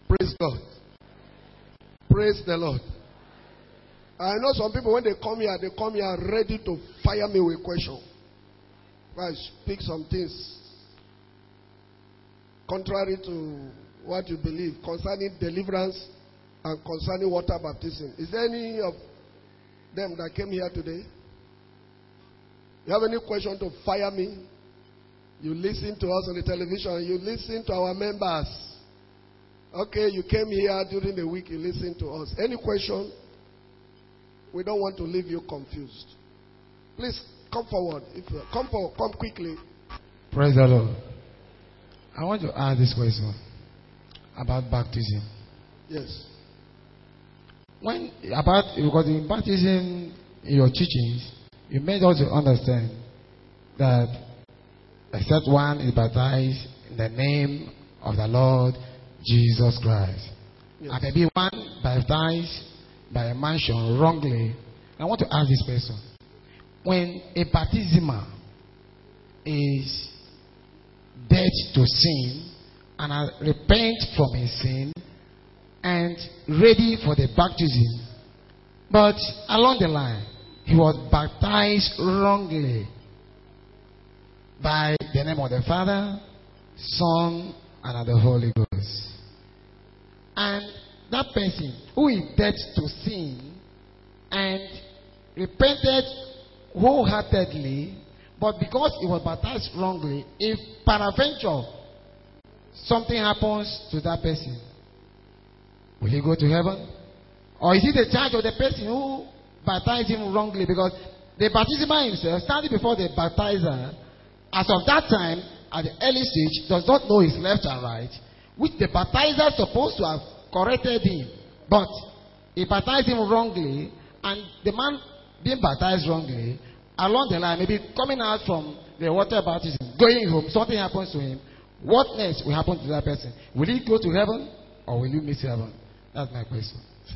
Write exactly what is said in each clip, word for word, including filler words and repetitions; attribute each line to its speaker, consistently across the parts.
Speaker 1: Praise God. Praise the Lord. I know some people, when they come here, they come here ready to fire me with questions. I speak some things contrary to what you believe concerning deliverance and concerning water baptism. Is there any of them that came here today? You have any question to fire me? You listen to us on the television. You listen to our members. Okay, you came here during the week. You listen to us. Any question? We don't want to leave you confused. Please come forward. If you come forward, come quickly.
Speaker 2: Praise the Lord. I want to ask this question about baptism.
Speaker 1: Yes.
Speaker 2: When about because in baptism, in your teachings, you made us to understand that except one is baptized in the name of the Lord Jesus Christ. Yes. And maybe one baptized by a mansion wrongly. I want to ask this person. When a baptismal is dead to sin and uh, repent from his sin and ready for the baptism, but along the line he was baptized wrongly by the name of the Father, Son, and of the Holy Ghost, and that person who is dead to sin and repented wholeheartedly, but because he was baptized wrongly, if peradventure something happens to that person, will he go to heaven? Or is it the charge of the person who baptized him wrongly? Because the baptismal himself, standing before the baptizer, as of that time, at the early stage, does not know his left and right, which the baptizer is supposed to have corrected him. But he baptized him wrongly, and the man being baptized wrongly, along the line, maybe coming out from the water baptism, going home, something happens to him. What next will happen to that person? Will he go to heaven, or will he miss heaven? That's my question.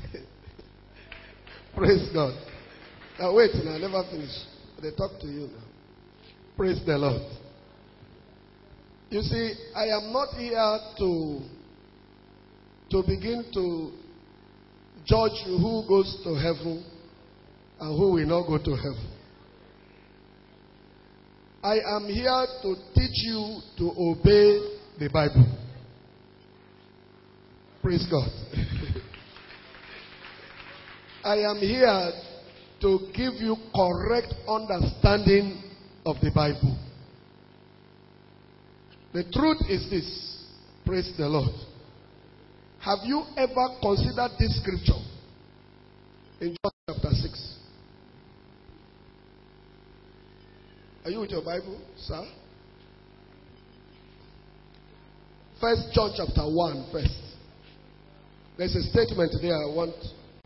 Speaker 1: Praise God. Now wait, now I never finish. They talk to you now. Praise the Lord. You see, I am not here to to begin to judge who goes to heaven and who will not go to heaven. I am here to teach you to obey the Bible. Praise God. I am here to give you correct understanding of the Bible. The truth is this. Praise the Lord. Have you ever considered this scripture in John chapter six? Are you with your Bible, sir? First John chapter one, first. There's a statement there I want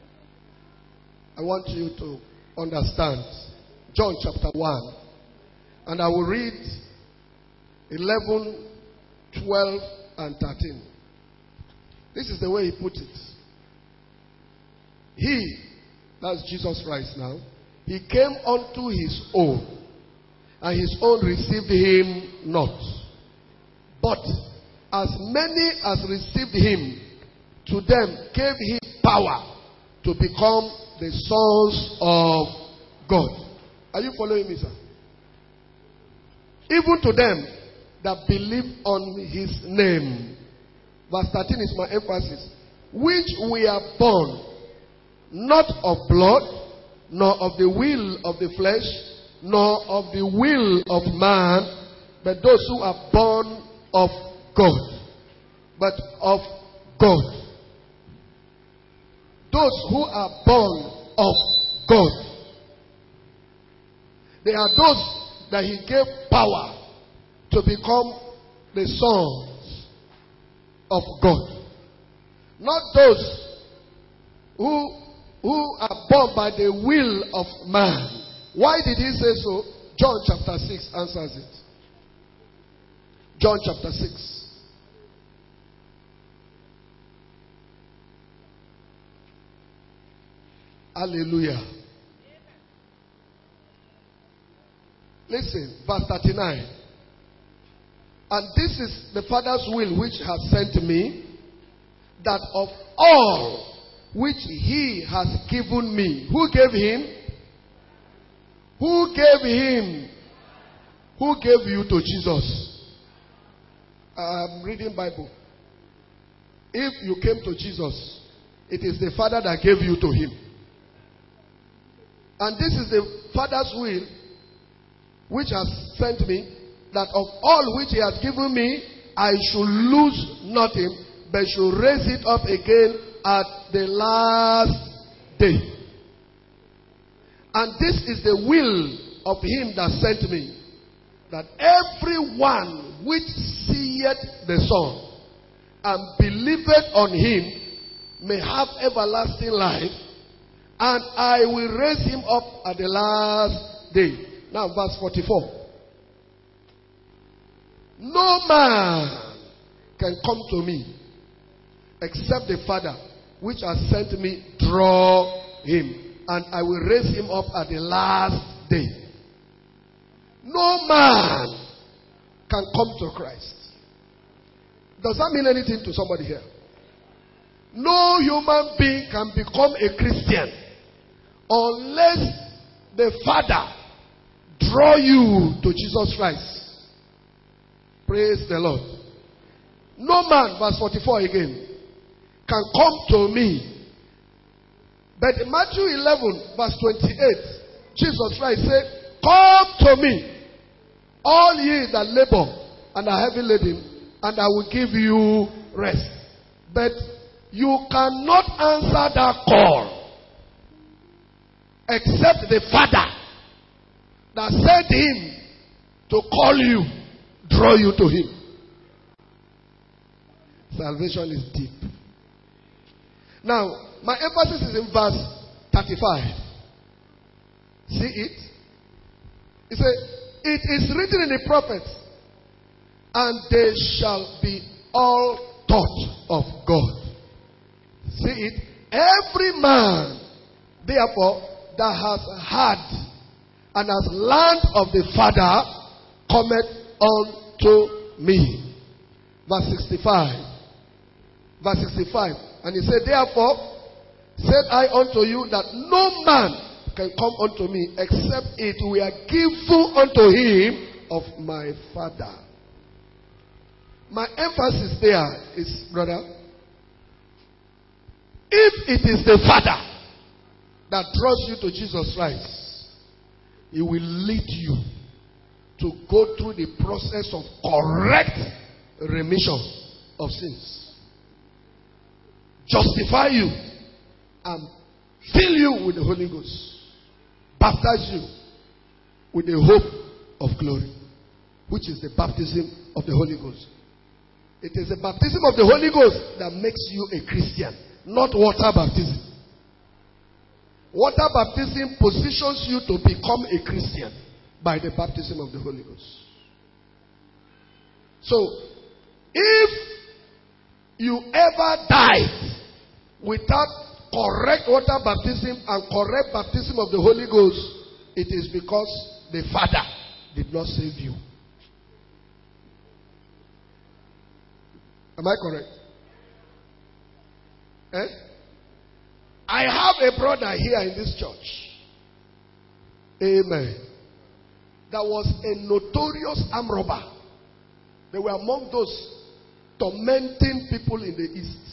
Speaker 1: I want you to understand. John chapter one. And I will read eleven, twelve, and thirteen. This is the way he put it. He, that's Jesus Christ now, he came unto his own, and his own received him not. But as many as received him, to them gave he power to become the sons of God. Are you following me, sir? Even to them that believe on his name. Verse thirteen is my emphasis. Which we are born, not of blood, nor of the will of the flesh, nor of the will of man, but those who are born of God. But of God. Those who are born of God. They are those that he gave power to become the sons of God. Not those who, who are born by the will of man. Why did he say so? John chapter six answers it. John chapter six. Hallelujah. Listen, verse thirty-nine. And this is the Father's will which has sent me, that of all which he has given me. Who gave him? Who gave him? Who gave you to Jesus? I'm reading Bible. If you came to Jesus, it is the Father that gave you to him. And this is the Father's will which has sent me, that of all which he has given me, I should lose nothing, but should raise it up again at the last day. And this is the will of him that sent me, that everyone which seeth the Son and believeth on him may have everlasting life, and I will raise him up at the last day. Now verse forty-four. No man can come to me except the Father which has sent me draw him, and I will raise him up at the last day. No man can come to Christ. Does that mean anything to somebody here? No human being can become a Christian unless the Father draw you to Jesus Christ. Praise the Lord. No man, verse forty-four again, can come to me. But in Matthew eleven, verse twenty-eight, Jesus Christ said, come to me, all ye that labor and are heavy laden, and I will give you rest. But you cannot answer that call except the Father that sent him to call you, draw you to him. Salvation is deep. Now, my emphasis is in verse thirty-five. See it? He said, it is written in the prophets, and they shall be all taught of God. See it? Every man, therefore, that has heard and has learned of the Father cometh unto me. Verse sixty-five. Verse sixty-five. And he said, therefore, said I unto you that no man can come unto me except it were given unto him of my Father. My emphasis there is, brother, if it is the Father that draws you to Jesus Christ, he will lead you to go through the process of correct remission of sins, justify you, and fill you with the Holy Ghost, baptize you with the hope of glory, which is the baptism of the Holy Ghost. It is the baptism of the Holy Ghost that makes you a Christian, not water baptism. Water baptism positions you to become a Christian by the baptism of the Holy Ghost. So, if you ever died without correct water baptism and correct baptism of the Holy Ghost, it is because the Father did not save you. Am I correct? Eh? I have a brother here in this church. Amen. That was a notorious armed robber. They were among those tormenting people in the East.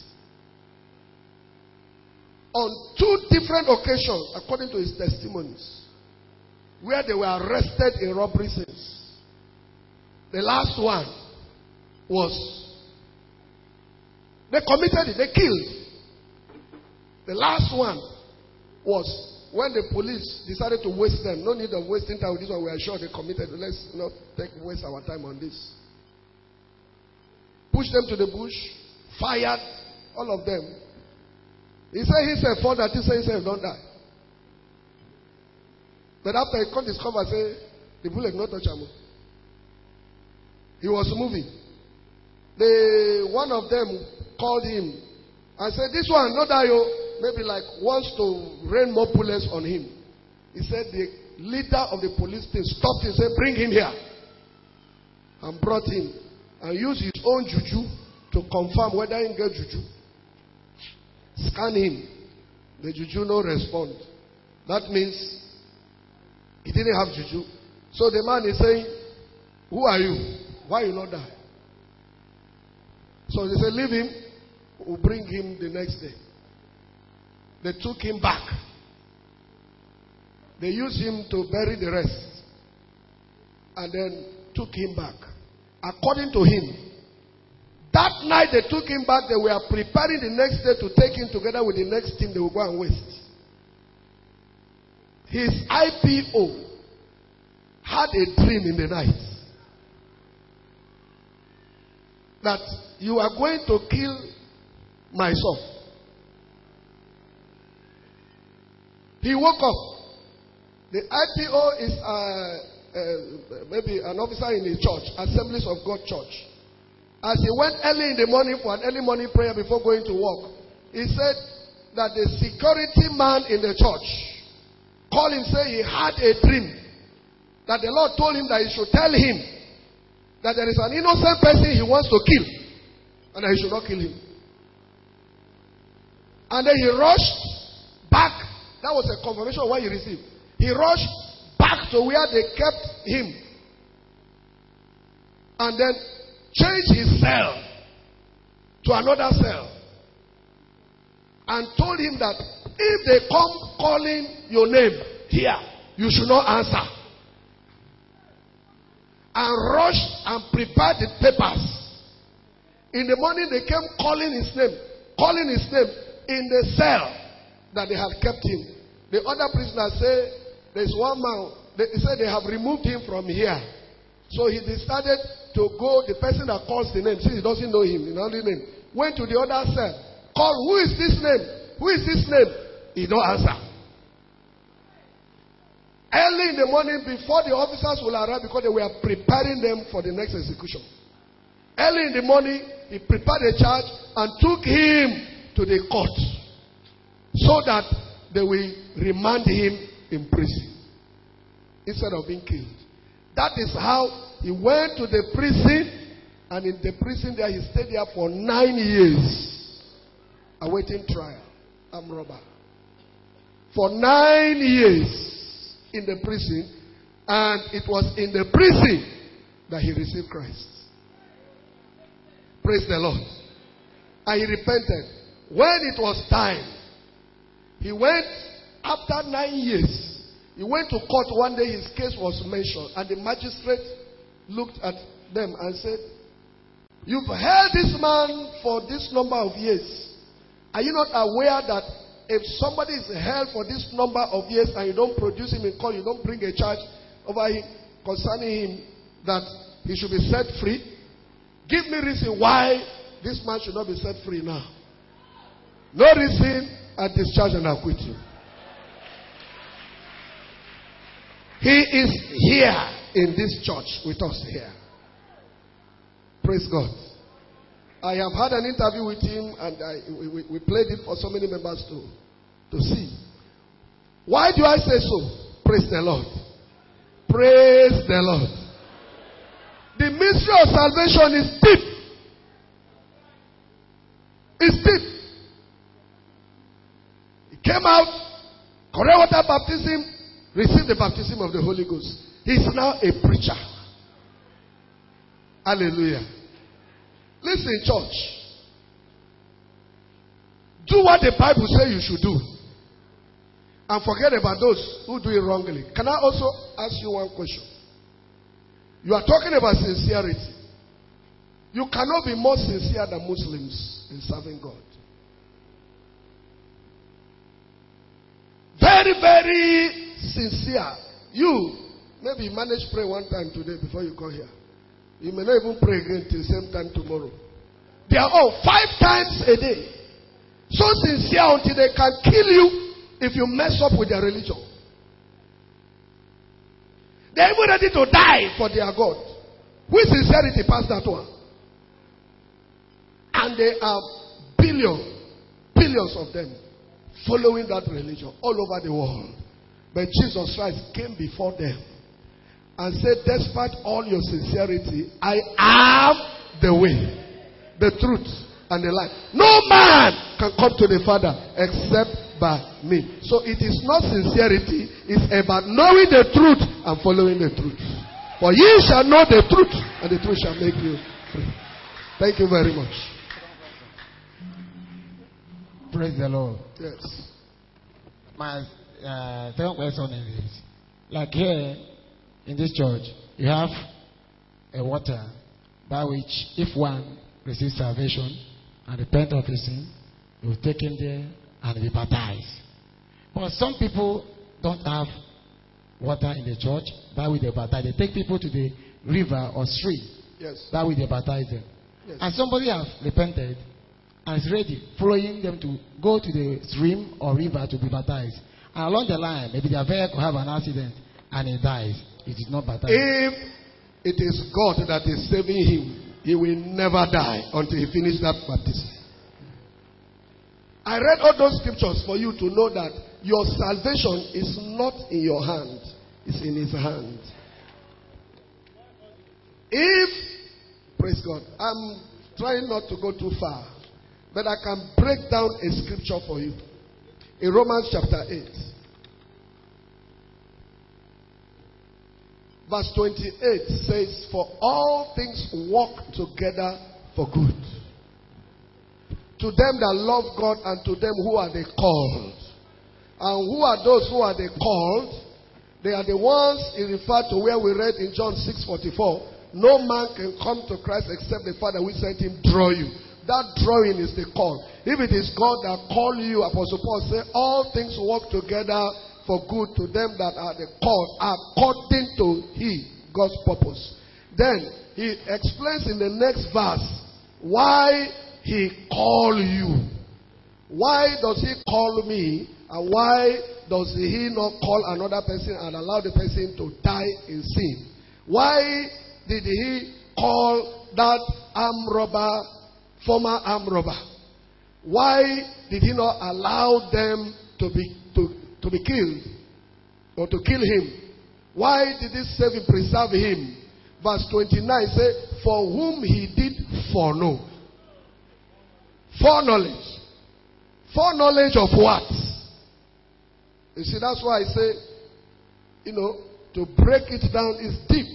Speaker 1: On two different occasions, according to his testimonies, where they were arrested in robbery sins. The last one was, they committed it, they killed. The last one was when the police decided to waste them. No need of wasting time with this one. We are sure they committed. Let's not take waste our time on this. Pushed them to the bush, fired all of them. He said himself fought that he said himself don't die. But after he come discover, say the bullet not touch him. He was moving. The one of them called him and said, "This one not die, yo." Maybe like wants to rain more bullets on him. He said the leader of the police team stopped him and said, "Bring him here." And brought him and used his own juju to confirm whether he get juju. scan him. The juju no respond. That means he didn't have juju. So the man is saying, who are you? Why you not die? So they said, leave him. We'll bring him the next day. They took him back. They used him to bury the rest. And then took him back. According to him, that night they took him back. They were preparing the next day to take him together with the next team they will go and waste. His I P O had a dream in the night that you are going to kill my son. He woke up. The I P O is uh, uh, maybe an officer in a church, Assemblies of God Church. As he went early in the morning for an early morning prayer before going to work, he said that the security man in the church called him, say he had a dream that the Lord told him that he should tell him that there is an innocent person he wants to kill and that he should not kill him. And then he rushed back. That was a confirmation of what he received. He rushed back to where they kept him and then changed his cell to another cell and told him that if they come calling your name here, you should not answer. And rushed and prepared the papers. In the morning they came calling his name, calling his name in the cell that they had kept him. The other prisoners say, there's one man, they said they have removed him from here. So he decided to go, the person that calls the name, since he doesn't know him, the only name, went to the other cell, called, who is this name? Who is this name? He don't answer. Early in the morning, before the officers will arrive, because they were preparing them for the next execution. Early in the morning, he prepared a charge and took him to the court so that they will remand him in prison instead of being killed. That is how he went to the prison, and in the prison there he stayed there for nine years awaiting trial. Armed robber. For nine years in the prison, and it was in the prison that he received Christ. Praise the Lord. And he repented. When it was time, he went, after nine years, he went to court one day, his case was mentioned, and the magistrate looked at them and said, you've held this man for this number of years. Are you not aware that if somebody is held for this number of years and you don't produce him in court, you don't bring a charge over him concerning him that he should be set free? Give me reason why this man should not be set free now. No reason, I discharge and acquit you. He is here in this church with us here. Praise God. I have had an interview with him, and I, we, we played it for so many members to, to see. Why do I say so? Praise the Lord. Praise the Lord. The mystery of salvation is deep. It's deep. He came out, correct water baptism, received the baptism of the Holy Ghost. He's now a preacher. Hallelujah. Listen, church. Do what the Bible says you should do. And forget about those who do it wrongly. Can I also ask you one question? You are talking about sincerity. You cannot be more sincere than Muslims in serving God. Very, very sincere. You, maybe you manage to pray one time today before you come here. You may not even pray again till the same time tomorrow. They are all five times a day. So sincere until they can kill you if you mess up with their religion. They are even ready to die for their God. With sincerity past that one. And there are billions, billions of them following that religion all over the world. But Jesus Christ came before them and said, despite all your sincerity, I am the way, the truth, and the life. No man can come to the Father except by me. So it is not sincerity. It's about knowing the truth and following the truth. For ye shall know the truth, and the truth shall make you free. Thank you very much.
Speaker 2: Praise the Lord.
Speaker 1: Yes.
Speaker 2: My uh, second question is this. Like here in this church, you have a water by which if one receives salvation and repent of his sin, he will take him there and be baptized. But some people don't have water in the church by which they baptize. They take people to the river or stream.
Speaker 1: Yes.
Speaker 2: By which they baptize them.
Speaker 1: Yes.
Speaker 2: And somebody has repented and is ready, following them to go to the stream or river to be baptized. And along the line, maybe their vehicle have an accident and he dies. It is not baptized.
Speaker 1: If it is God that is saving him, he will never die until he finishes that baptism. I read all those scriptures for you to know that your salvation is not in your hand. It's in his hand. If, praise God, I'm trying not to go too far, but I can break down a scripture for you. In Romans chapter eight. Verse twenty-eight says, for all things work together for good. To them that love God and to them who are the called. And who are those who are the called? They are the ones he referred to where we read in John six forty-four. No man can come to Christ except the Father who sent him draw you. That drawing is the call. If it is God that called you, Apostle Paul said, all things work together for good to them that are the called according to he, God's purpose. Then he explains in the next verse why he called you. Why does he call me? And why does he not call another person and allow the person to die in sin? Why did he call that armed robber former armed robber? Why did he not allow them to be to, to be killed or to kill him? Why did he save him, preserve him? Verse twenty-nine says, for whom he did foreknow. Foreknowledge. Foreknowledge of what? You see, that's why I say, you know, to break it down is deep.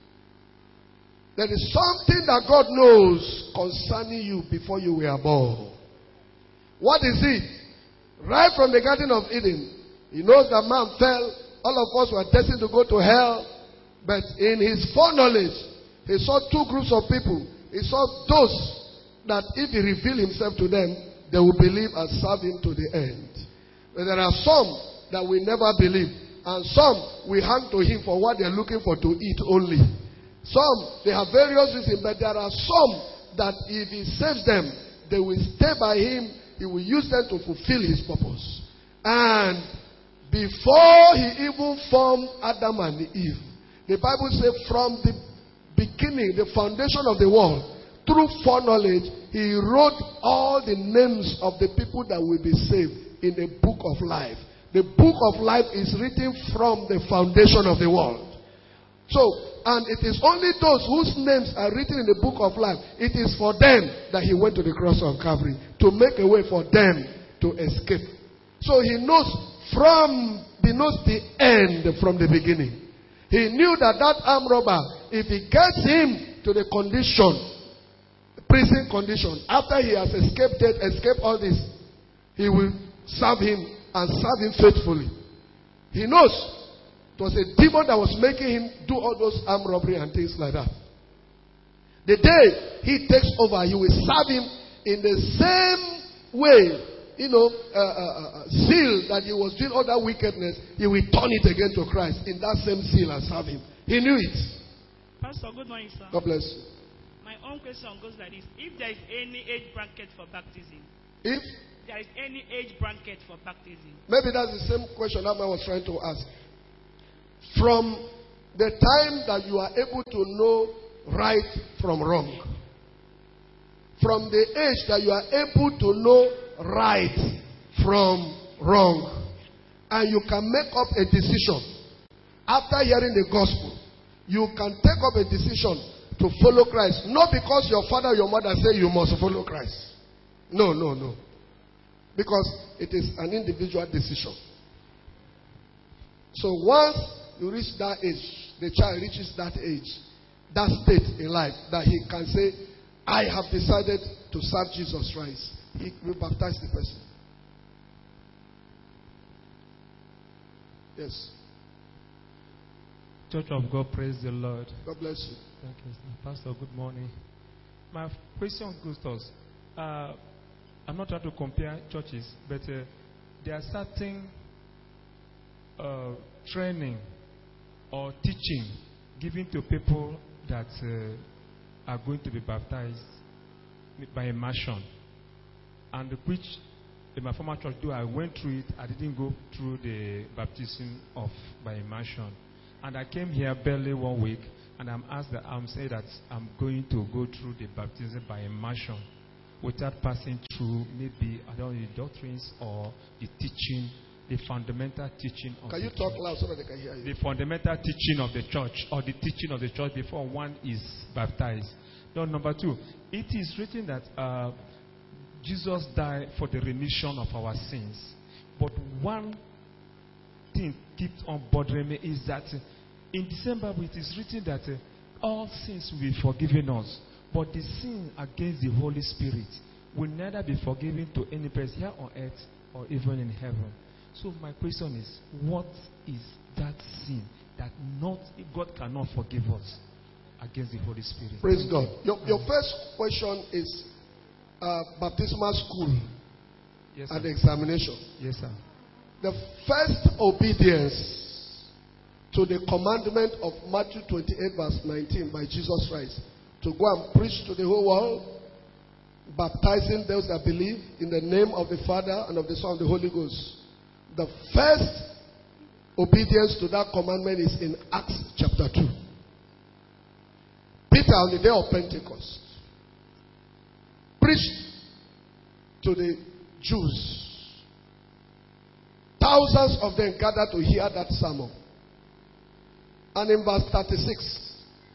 Speaker 1: There is something that God knows concerning you before you were born. What is it? Right from the Garden of Eden, he knows that man fell. All of us were destined to go to hell. But in his foreknowledge, he saw two groups of people. He saw those that if he revealed himself to them, they will believe and serve him to the end. But there are some that will never believe. And some will hang to him for what they are looking for to eat only. Some, they have various reasons, but there are some that if he saves them, they will stay by him. He will use them to fulfill his purpose. And before he even formed Adam and Eve, the Bible says from the beginning, the foundation of the world, through foreknowledge, he wrote all the names of the people that will be saved in a book of life. The book of life is written from the foundation of the world. So, and it is only those whose names are written in the book of life. It is for them that he went to the cross of Calvary to make a way for them to escape. So he knows from, he knows the end from the beginning. He knew that that armed robber, if he gets him to the condition, prison condition, after he has escaped death, escaped all this, he will serve him and serve him faithfully. He knows it was a demon that was making him do all those armed robbery and things like that. The day he takes over, he will serve him in the same way, you know, uh, uh, uh, zeal that he was doing all that wickedness. He will turn it again to Christ in that same zeal and serve him. He knew it.
Speaker 3: Pastor, good morning, sir.
Speaker 1: God bless you.
Speaker 3: My own question goes like this: if there is any age bracket for baptism,
Speaker 1: If
Speaker 3: there is any age bracket for baptism,
Speaker 1: maybe that's the same question that I was trying to ask. From the time that you are able to know right from wrong, from the age that you are able to know right from wrong, and you can make up a decision after hearing the gospel, you can take up a decision to follow Christ, not because your father or your mother say you must follow Christ. No, no, no. Because it is an individual decision. So once you reach that age, the child reaches that age, that state in life, that he can say, I have decided to serve Jesus Christ. He will baptize the person. Yes.
Speaker 4: Church of God, praise the Lord.
Speaker 1: God bless you.
Speaker 4: Thank you, Pastor. Good morning. My question goes to us. Uh, I'm not trying to compare churches, but uh, there are certain uh, training or teaching given to people that uh, are going to be baptized by immersion, and which in my former church, though I went through it, I didn't go through the baptism of by immersion. And I came here barely one week, and I'm asked that I'm saying that I'm going to go through the baptism by immersion without passing through maybe I don't know the doctrines or the teaching, the fundamental teaching of
Speaker 1: can
Speaker 4: the
Speaker 1: you talk
Speaker 4: church.
Speaker 1: loud so that they can hear you?
Speaker 4: The fundamental teaching of the church, or the teaching of the church before one is baptized. Now, number two, it is written that uh, Jesus died for the remission of our sins. But one thing keeps on bothering me is that uh, in December it is written that uh, all sins will be forgiven us, but the sin against the Holy Spirit will neither be forgiven to any person here on earth or even in heaven. So my question is, what is that sin that not God cannot forgive us against the Holy Spirit?
Speaker 1: Praise God. Your, your first question is uh, baptismal school
Speaker 4: Yes,
Speaker 1: and
Speaker 4: sir.
Speaker 1: examination.
Speaker 4: Yes, sir.
Speaker 1: The first obedience to the commandment of Matthew twenty-eight verse nineteen by Jesus Christ, to go and preach to the whole world, baptizing those that believe in the name of the Father and of the Son and the Holy Ghost. The first obedience to that commandment is in Acts chapter two. Peter on the day of Pentecost preached to the Jews. Thousands of them gathered to hear that sermon. And in verse thirty-six,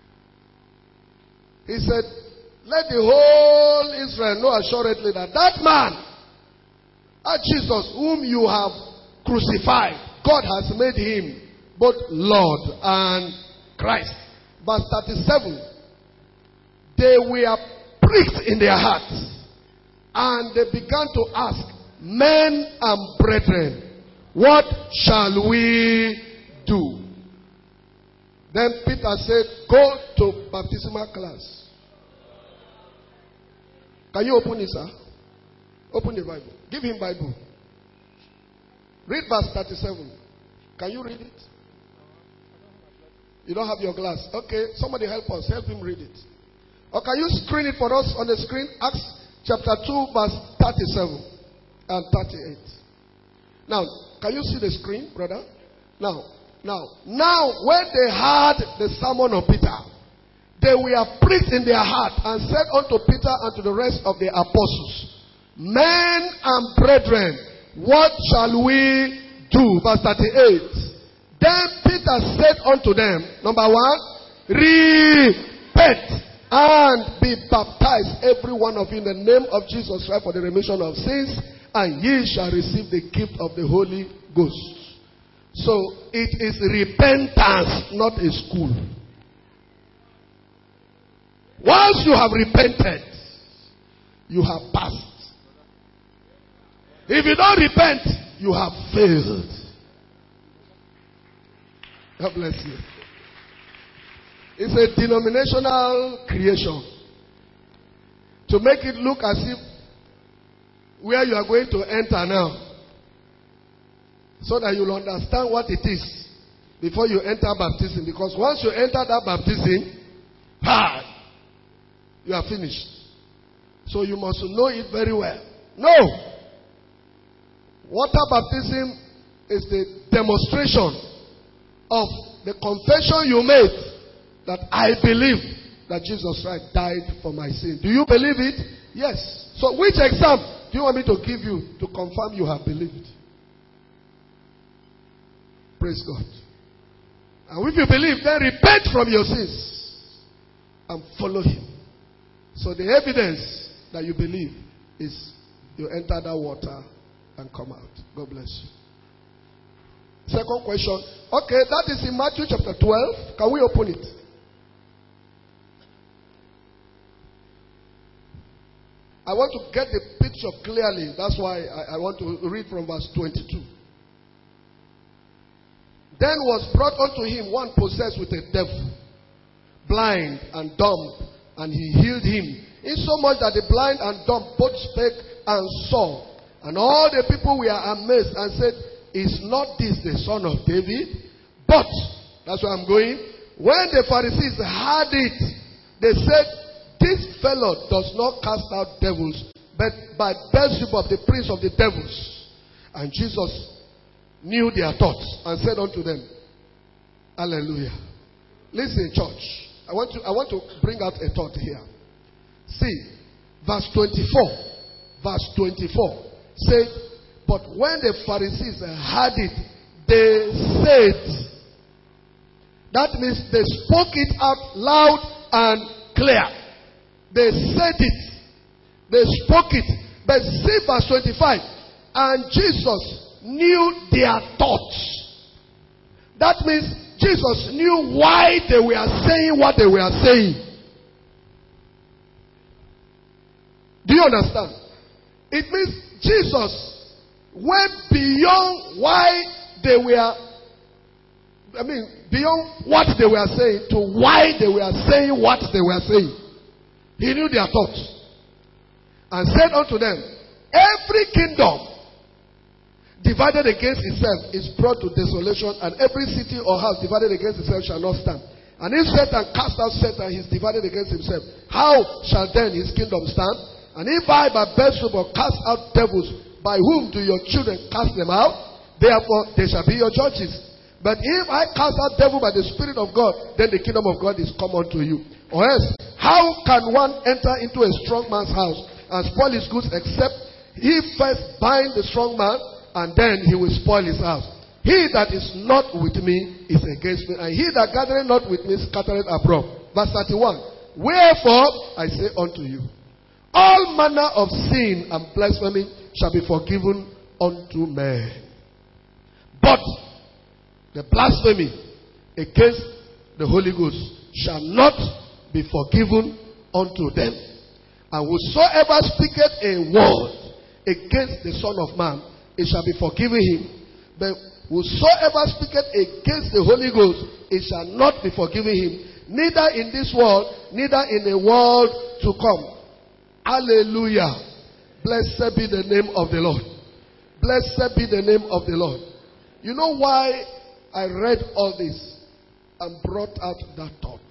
Speaker 1: he said, let the whole Israel know assuredly that that man, that Jesus whom you have crucified, God has made him both Lord and Christ. Verse thirty-seven, they were pricked in their hearts, and they began to ask, men and brethren, what shall we do? Then Peter said, go to baptismal class. Can you open it, sir? Open the Bible. Give him Bible. Read verse thirty-seven. Can you read it? You don't have your glass. Okay, somebody help us. Help him read it. Or can you screen it for us on the screen? Acts chapter two, verse thirty-seven and thirty-eight. Now, can you see the screen, brother? Now, now, now, when they heard the sermon of Peter, they were pricked in their heart and said unto Peter and to the rest of the apostles, men and brethren, what shall we do? Verse thirty-eight. Then Peter said unto them, number one, repent and be baptized, every one of you, in the name of Jesus Christ for the remission of sins, and ye shall receive the gift of the Holy Ghost. So it is repentance, not a school. Once you have repented, you have passed. If you don't repent, you have failed. God bless you. It's a denominational creation to make it look as if where you are going to enter now, so that you'll understand what it is before you enter baptism. Because once you enter that baptism, ha, you are finished. So you must know it very well. No. Water baptism is the demonstration of the confession you made that I believe that Jesus Christ died for my sin. Do you believe it? Yes. So which exam do you want me to give you to confirm you have believed? Praise God. And if you believe, then repent from your sins and follow him. So the evidence that you believe is you enter that water and come out. God bless you. Second question. Okay, that is in Matthew chapter twelve. Can we open it? I want to get the picture clearly. That's why I, I want to read from verse twenty-two. Then was brought unto him one possessed with a devil, blind and dumb, and he healed him, insomuch that the blind and dumb both spake and saw. And all the people were amazed and said, Is not this the son of David? But, that's where I'm going, when the Pharisees heard it, they said, This fellow does not cast out devils, but by Beelzebub, the prince of the devils. And Jesus knew their thoughts and said unto them, Hallelujah. Listen, church. I want to I want to bring out a thought here. See, verse twenty-four. Verse twenty-four said, But when the Pharisees heard it, they said, that means they spoke it out loud and clear. They said it. They spoke it. But see verse twenty-five. And Jesus knew their thoughts. That means Jesus knew why they were saying what they were saying. Do you understand? It means Jesus went beyond why they were, I mean, beyond what they were saying to why they were saying what they were saying. He knew their thoughts. And said unto them, Every kingdom divided against itself is brought to desolation, and every city or house divided against itself shall not stand. And if Satan cast out Satan, he is divided against himself. How shall then his kingdom stand? And if I by Beelzebub cast out devils, by whom do your children cast them out? Therefore they shall be your judges. But if I cast out devil by the Spirit of God, then the kingdom of God is come unto you. Or else, how can one enter into a strong man's house and spoil his goods, except he first bind the strong man, and then he will spoil his house? He that is not with me is against me, and he that gathereth not with me scattereth abroad. Verse thirty-one. Wherefore I say unto you, all manner of sin and blasphemy shall be forgiven unto men, but the blasphemy against the Holy Ghost shall not be forgiven unto them. And whosoever speaketh a word against the Son of Man, it shall be forgiven him. But whosoever speaketh against the Holy Ghost, it shall not be forgiven him, neither in this world, neither in the world to come. Hallelujah. Blessed be the name of the Lord. Blessed be the name of the Lord. You know why I read all this and brought out that thought?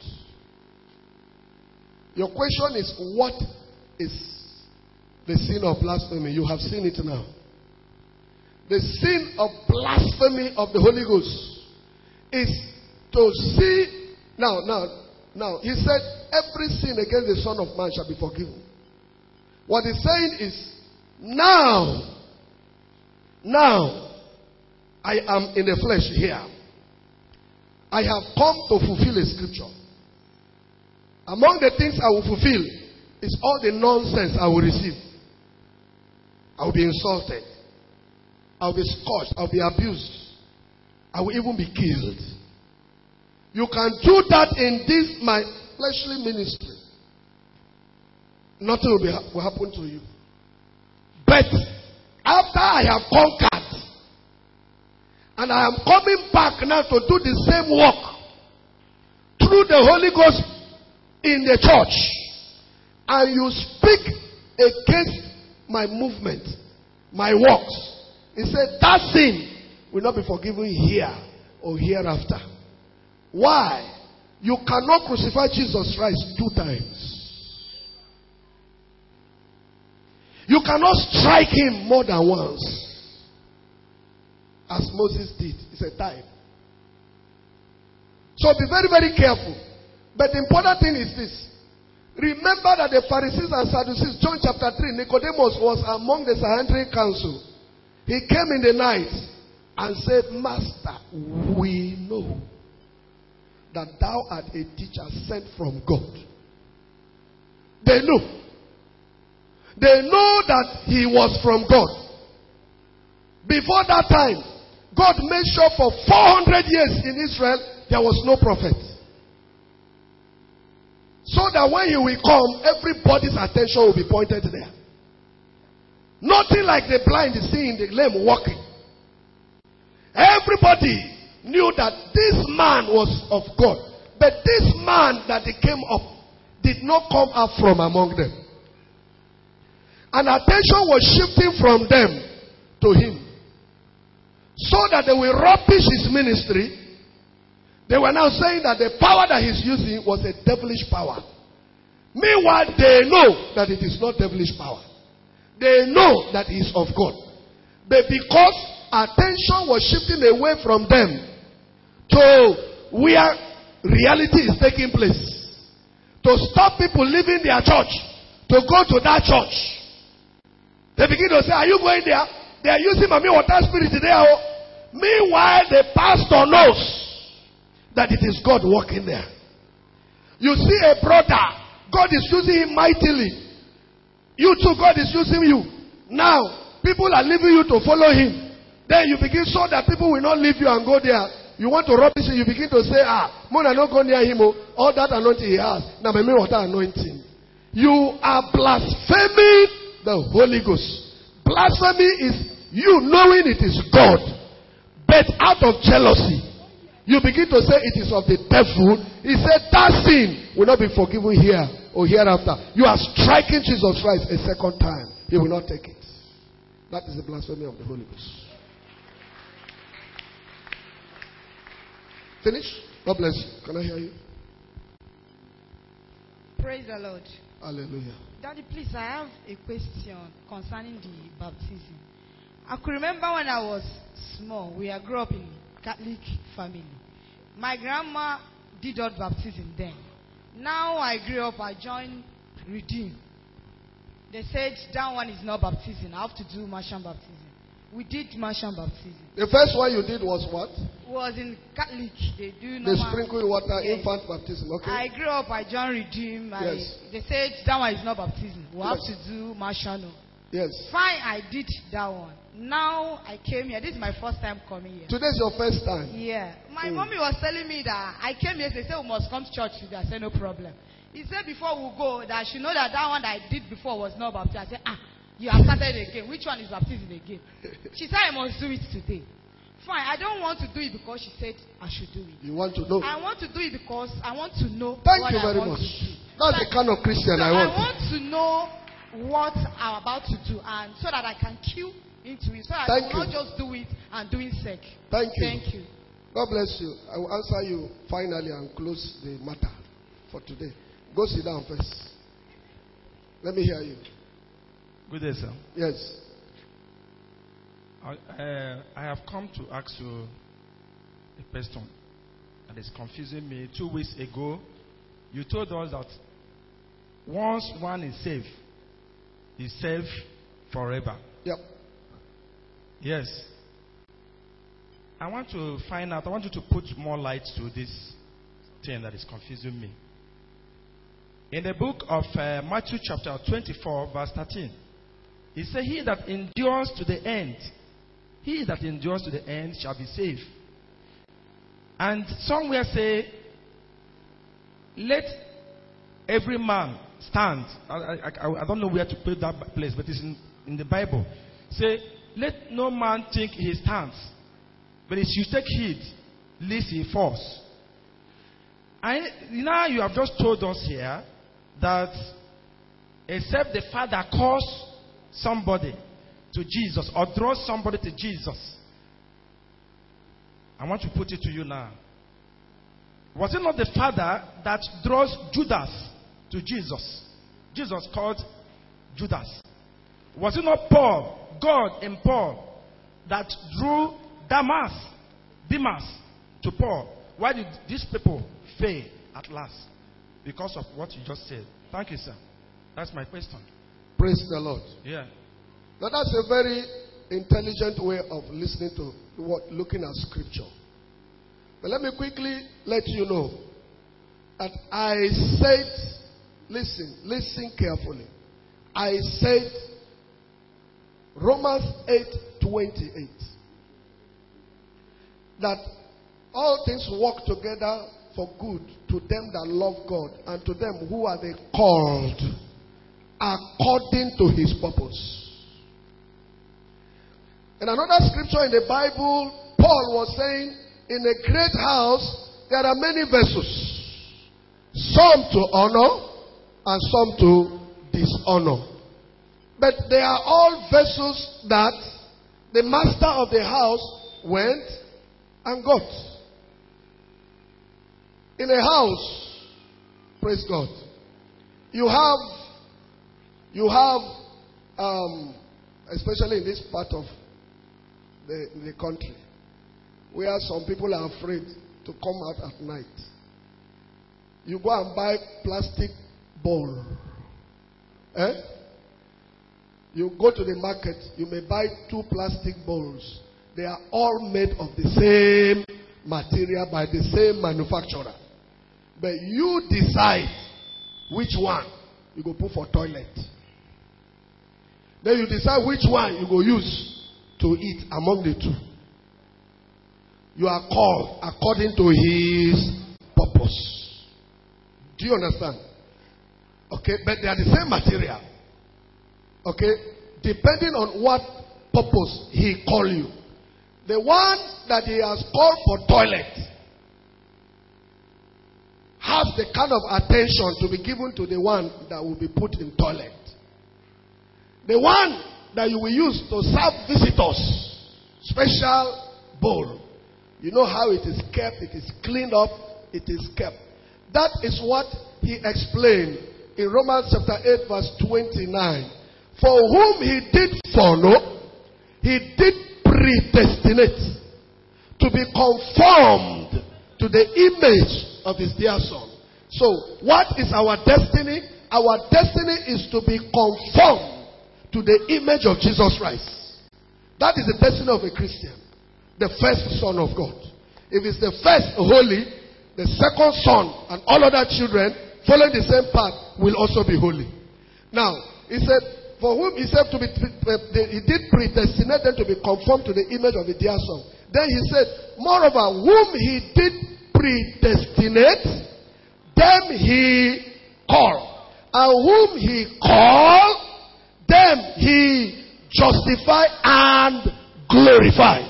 Speaker 1: Your question is, what is the sin of blasphemy? You have seen it now. The sin of blasphemy of the Holy Ghost is to see. Now, now, now, he said, every sin against the Son of Man shall be forgiven. What he's saying is, now, now, I am in the flesh here. I have come to fulfill a scripture. Among the things I will fulfill is all the nonsense I will receive. I will be insulted. I will be scourged. I will be abused. I will even be killed. You can do that in this my fleshly ministry. Nothing will, be, will happen to you. But after I have conquered, and I am coming back now to do the same work through the Holy Ghost in the church, and you speak against my movement, my works, he said that sin will not be forgiven here or hereafter. Why? You cannot crucify Jesus Christ two times. You cannot strike him more than once, as Moses did. It's a time. So be very, very careful. But the important thing is this. Remember that the Pharisees and Sadducees, John chapter three, Nicodemus was among the Sanhedrin council. He came in the night and said, Master, we know that thou art a teacher sent from God. They knew. They know that he was from God. Before that time, God made sure for four hundred years in Israel, there was no prophet. So that when he will come, everybody's attention will be pointed there. Nothing like the blind seeing, the lame walking. Everybody knew that this man was of God. But this man that he came up did not come up from among them. And attention was shifting from them to him. So that they will rubbish his ministry. They were now saying that the power that he's using was a devilish power. Meanwhile, they know that it is not devilish power. They know that he is of God. But because attention was shifting away from them to where reality is taking place, to stop people leaving their church, to go to that church, they begin to say, are you going there? They are using Mami Water Spirit there. Meanwhile, the pastor knows that it is God working there. You see a brother, God is using him mightily. You too, God is using you. Now, people are leaving you to follow him. Then you begin so that people will not leave you and go there. You want to rubbish him, you begin to say, ah, Mona not go near him. All that anointing he has. Now, Mami Water anointing. You are blaspheming the Holy Ghost. Blasphemy is you knowing it is God. But out of jealousy, you begin to say it is of the devil. He said that sin will not be forgiven here or hereafter. You are striking Jesus Christ a second time. He will not take it. That is the blasphemy of the Holy Ghost. Finish? God bless you. Can I hear you?
Speaker 5: Praise the Lord.
Speaker 1: Hallelujah.
Speaker 5: Daddy, please, I have a question concerning the baptism. I could remember when I was small, we grew up in Catholic family. My grandma did not baptism then. Now I grew up, I joined Redeem. They said that one is not baptism. I have to do Martian baptism. We did Martian baptism.
Speaker 1: The first one you did was what?
Speaker 5: It was in Catholic. They do
Speaker 1: They
Speaker 5: normal.
Speaker 1: sprinkle water,
Speaker 5: Yes.
Speaker 1: infant baptism. Okay.
Speaker 5: I grew up, I joined Redeem. I,
Speaker 1: Yes.
Speaker 5: They said that one is not baptism. We have
Speaker 1: Yes.
Speaker 5: to do Martian.
Speaker 1: Yes.
Speaker 5: Fine, I did that one. Now I came here. This is my first time coming here.
Speaker 1: Today's your first time.
Speaker 5: Yeah. My
Speaker 1: Mm.
Speaker 5: mommy was telling me that I came here. They said we must come to church today. I said no problem. He said before we go that she know that that one that I did before was not baptism. I said ah, you have started again. Which one is baptism again? She said I must do it today. Fine. I don't want to do it because she said I should do it.
Speaker 1: You want to know?
Speaker 5: I want to do it because I want to know.
Speaker 1: Thank
Speaker 5: what
Speaker 1: you
Speaker 5: I
Speaker 1: very
Speaker 5: want
Speaker 1: much.
Speaker 5: to do.
Speaker 1: That's the kind of Christian
Speaker 5: So
Speaker 1: I want.
Speaker 5: I want to know what I'm about to do, and so that I can cue into it, so that
Speaker 1: Thank
Speaker 5: I will
Speaker 1: you.
Speaker 5: not just do it and doing sake.
Speaker 1: Thank you.
Speaker 5: Thank you.
Speaker 1: God bless you. I will answer you finally and close the matter for today. Go sit down first. Let me hear you.
Speaker 6: Good day, sir.
Speaker 1: Yes.
Speaker 6: I, uh, I have come to ask you a question that is confusing me. Two weeks ago, you told us that once one is saved, he's saved forever.
Speaker 1: Yep.
Speaker 6: Yes. I want to find out, I want you to put more light to this thing that is confusing me. In the book of uh, Matthew chapter twenty-four, verse thirteen, it says, he that endures to the end, he that endures to the end shall be saved. And somewhere say, let every man stand. I, I, I don't know where to put that place, but it's in, in the Bible. Say, let no man think he stands, but he should take heed, lest he falls. And now you have just told us here that except the Father calls somebody to Jesus or draws somebody to Jesus. I want to put it to you now. Was it not the Father that draws Judas to Jesus? Jesus called Judas. Was it not Paul, God and Paul, that drew Damas, Demas to Paul? Why did these people fail at last? Because of what you just said. Thank you, sir. That's my question.
Speaker 1: Praise the Lord.
Speaker 6: Yeah.
Speaker 1: Now that's a very intelligent way of listening to what, looking at scripture. But let me quickly let you know that I said, listen, listen carefully. I said Romans eight twenty-eight. That all things work together for good to them that love God and to them who are they called according to his purpose. In another scripture in the Bible, Paul was saying, in a great house, there are many vessels. Some to honor and some to dishonor. But they are all vessels that the master of the house went and got. In a house, praise God, you have, you have, um, especially in this part of the, the country, where some people are afraid to come out at night. You go and buy plastic bowl. Eh? You go to the market, you may buy two plastic bowls. They are all made of the same material by the same manufacturer. But you decide which one you go put for toilet. Then you decide which one you go use to eat among the two. You are called according to his purpose. Do you understand? Okay, but they are the same material. Okay, depending on what purpose he call you. The one that he has called for toilet has the kind of attention to be given to the one that will be put in toilet. The one that you will use to serve visitors, special bowl. You know how it is kept, it is cleaned up, it is kept. That is what he explained in Romans chapter eight verse twenty-nine. For whom he did foreknow, he did predestinate to be conformed to the image of his dear son. So, what is our destiny? Our destiny is to be conformed to the image of Jesus Christ. That is the destiny of a Christian. The first son of God. If it's the first holy, the second son and all other children following the same path will also be holy. Now, he said, for whom he said to be, he did predestinate them to be conformed to the image of the dear son. Then he said, moreover, whom he did predestinate, them he called. And whom he called, them he justified and glorified.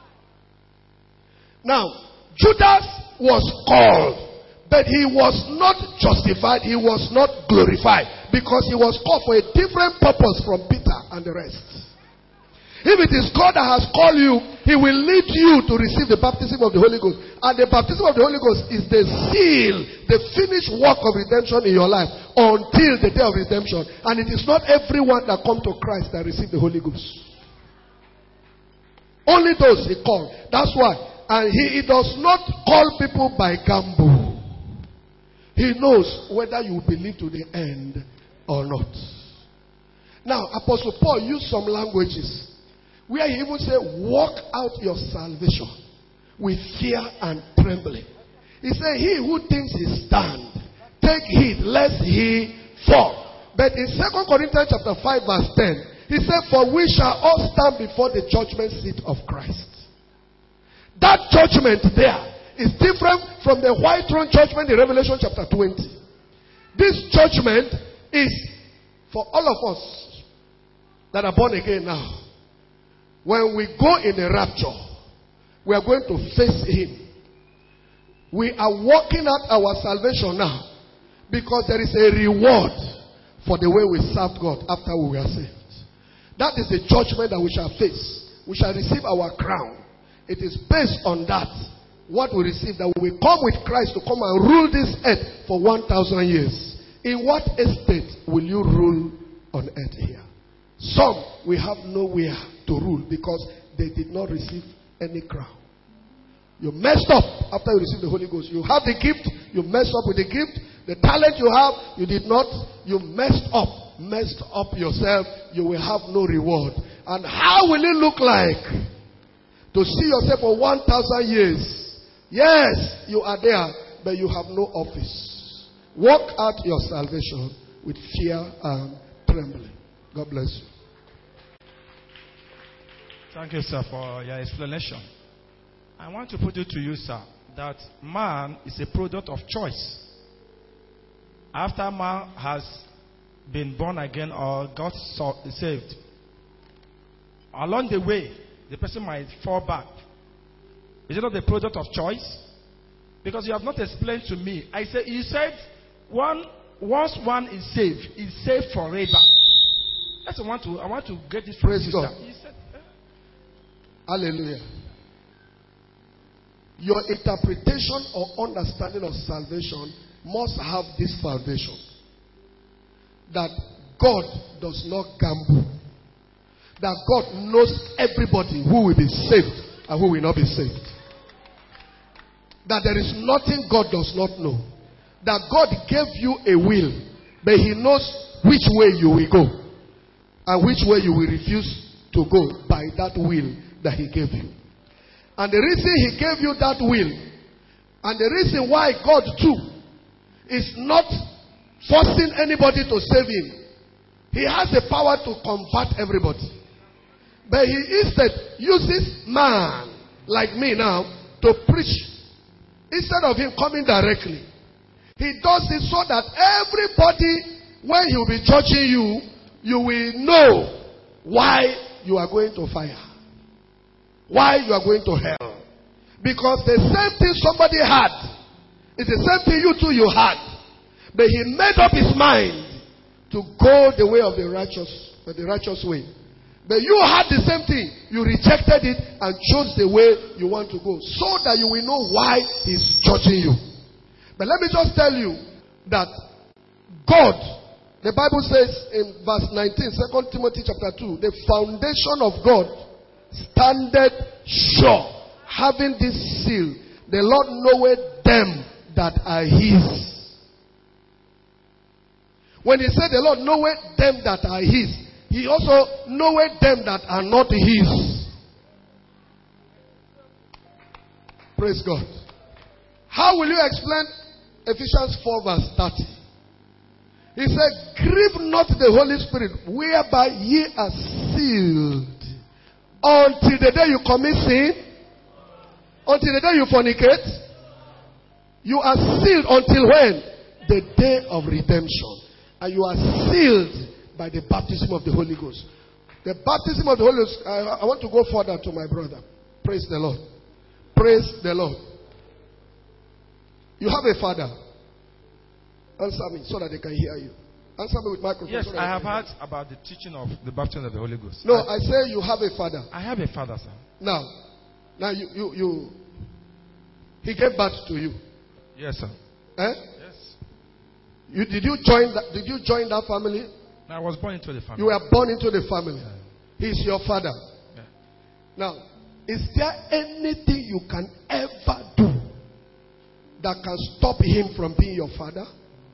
Speaker 1: Now, Judas was called, but he was not justified, he was not glorified, because he was called for a different purpose from Peter and the rest. If it is God that has called you, he will lead you to receive the baptism of the Holy Ghost. And the baptism of the Holy Ghost is the seal, the finished work of redemption in your life until the day of redemption. And it is not everyone that comes to Christ that receive the Holy Ghost. Only those he called. That's why. And he, he does not call people by gamble. He knows whether you believe to the end or not. Now, Apostle Paul used some languages where he even said, walk out your salvation with fear and trembling. He said, he who thinks he stand, take heed lest he fall. But in Second Corinthians chapter five verse ten, he said, for we shall all stand before the judgment seat of Christ. That judgment there is different from the white throne judgment in Revelation chapter twenty. This judgment is for all of us that are born again now. When we go in the rapture, we are going to face him. We are working out our salvation now because there is a reward for the way we served God after we were saved. That is the judgment that we shall face. We shall receive our crown. It is based on that, what we receive, that we will come with Christ to come and rule this earth for one thousand years. In what estate will you rule on earth here? Some will have nowhere to rule because they did not receive any crown. You messed up after you received the Holy Ghost. You have the gift, you messed up with the gift. The talent you have, you did not. You messed up, messed up yourself. You will have no reward. And how will it look like to see yourself for one thousand years? Yes, you are there, but you have no office. Work out your salvation with fear and trembling. God bless you.
Speaker 6: Thank you, sir, for your explanation. I want to put it to you, sir, that man is a product of choice. After man has been born again or got so- saved, along the way, the person might fall back. Is it not the product of choice? Because you have not explained to me. I said, you said, one once one is saved, is saved forever. That's what I want to. I want to get this from
Speaker 1: Praise
Speaker 6: you,
Speaker 1: God.
Speaker 6: sir. He said, eh?
Speaker 1: Hallelujah. Your interpretation or understanding of salvation must have this foundation: that God does not gamble. That God knows everybody who will be saved and who will not be saved. That there is nothing God does not know. That God gave you a will, but He knows which way you will go and which way you will refuse to go by that will that He gave you. And the reason He gave you that will, and the reason why God too is not forcing anybody to save him. He has the power to convert everybody. But He instead uses man like me now to preach. Instead of Him coming directly, He does it so that everybody, when He will be judging you, you will know why you are going to fire, why you are going to hell. Because the same thing somebody had is the same thing you too you had. But He made up His mind to go the way of the righteous, the righteous way. But you had the same thing. You rejected it and chose the way you want to go, so that you will know why He's judging you. But let me just tell you that God, the Bible says in verse nineteen, Second Timothy chapter two, the foundation of God standeth sure, having this seal: the Lord knoweth them that are His. When He said the Lord knoweth them that are His, He also knoweth them that are not His. Praise God. How will you explain Ephesians four verse thirty? He said, grieve not the Holy Spirit, whereby ye are sealed, until the day you commit sin, until the day you fornicate. You are sealed until when? The day of redemption. And you are sealed by the baptism of the Holy Ghost. The baptism of the Holy Ghost, I, I want to go further to my brother. Praise the Lord. Praise the Lord. You have a father. Answer me so that they can hear you. Answer me with microphone.
Speaker 6: Yes,
Speaker 1: so that
Speaker 6: I have heard
Speaker 1: you.
Speaker 6: about the teaching of the baptism of the Holy Ghost.
Speaker 1: No,
Speaker 6: I,
Speaker 1: I say you have a father.
Speaker 6: I have a father, sir.
Speaker 1: Now, now you, you, you, he gave birth to you.
Speaker 6: Yes, sir.
Speaker 1: Eh?
Speaker 6: Yes.
Speaker 1: You, did you join that? Did you join that family?
Speaker 6: I was born into the family.
Speaker 1: You were born into the family.
Speaker 6: Yeah.
Speaker 1: He's your father.
Speaker 6: Yeah.
Speaker 1: Now, is there anything you can ever do that can stop him from being your father?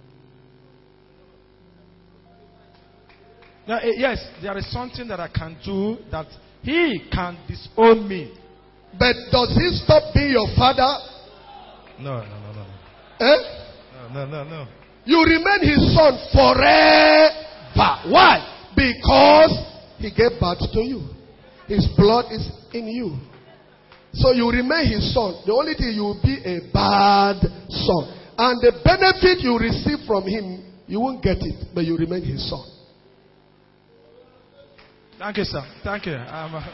Speaker 6: Now, eh, yes, there is something that I can do that he can disown me.
Speaker 1: But does he stop being your father?
Speaker 6: No, no, no, no.
Speaker 1: Eh?
Speaker 6: No, no, no, no.
Speaker 1: You remain his son forever. Why? Because he gave birth to you. His blood is in you. So you remain his son. The only thing, you will be a bad son. And the benefit you receive from him, you won't get it, but you remain his son.
Speaker 6: Thank you, sir. Thank you. Um, uh,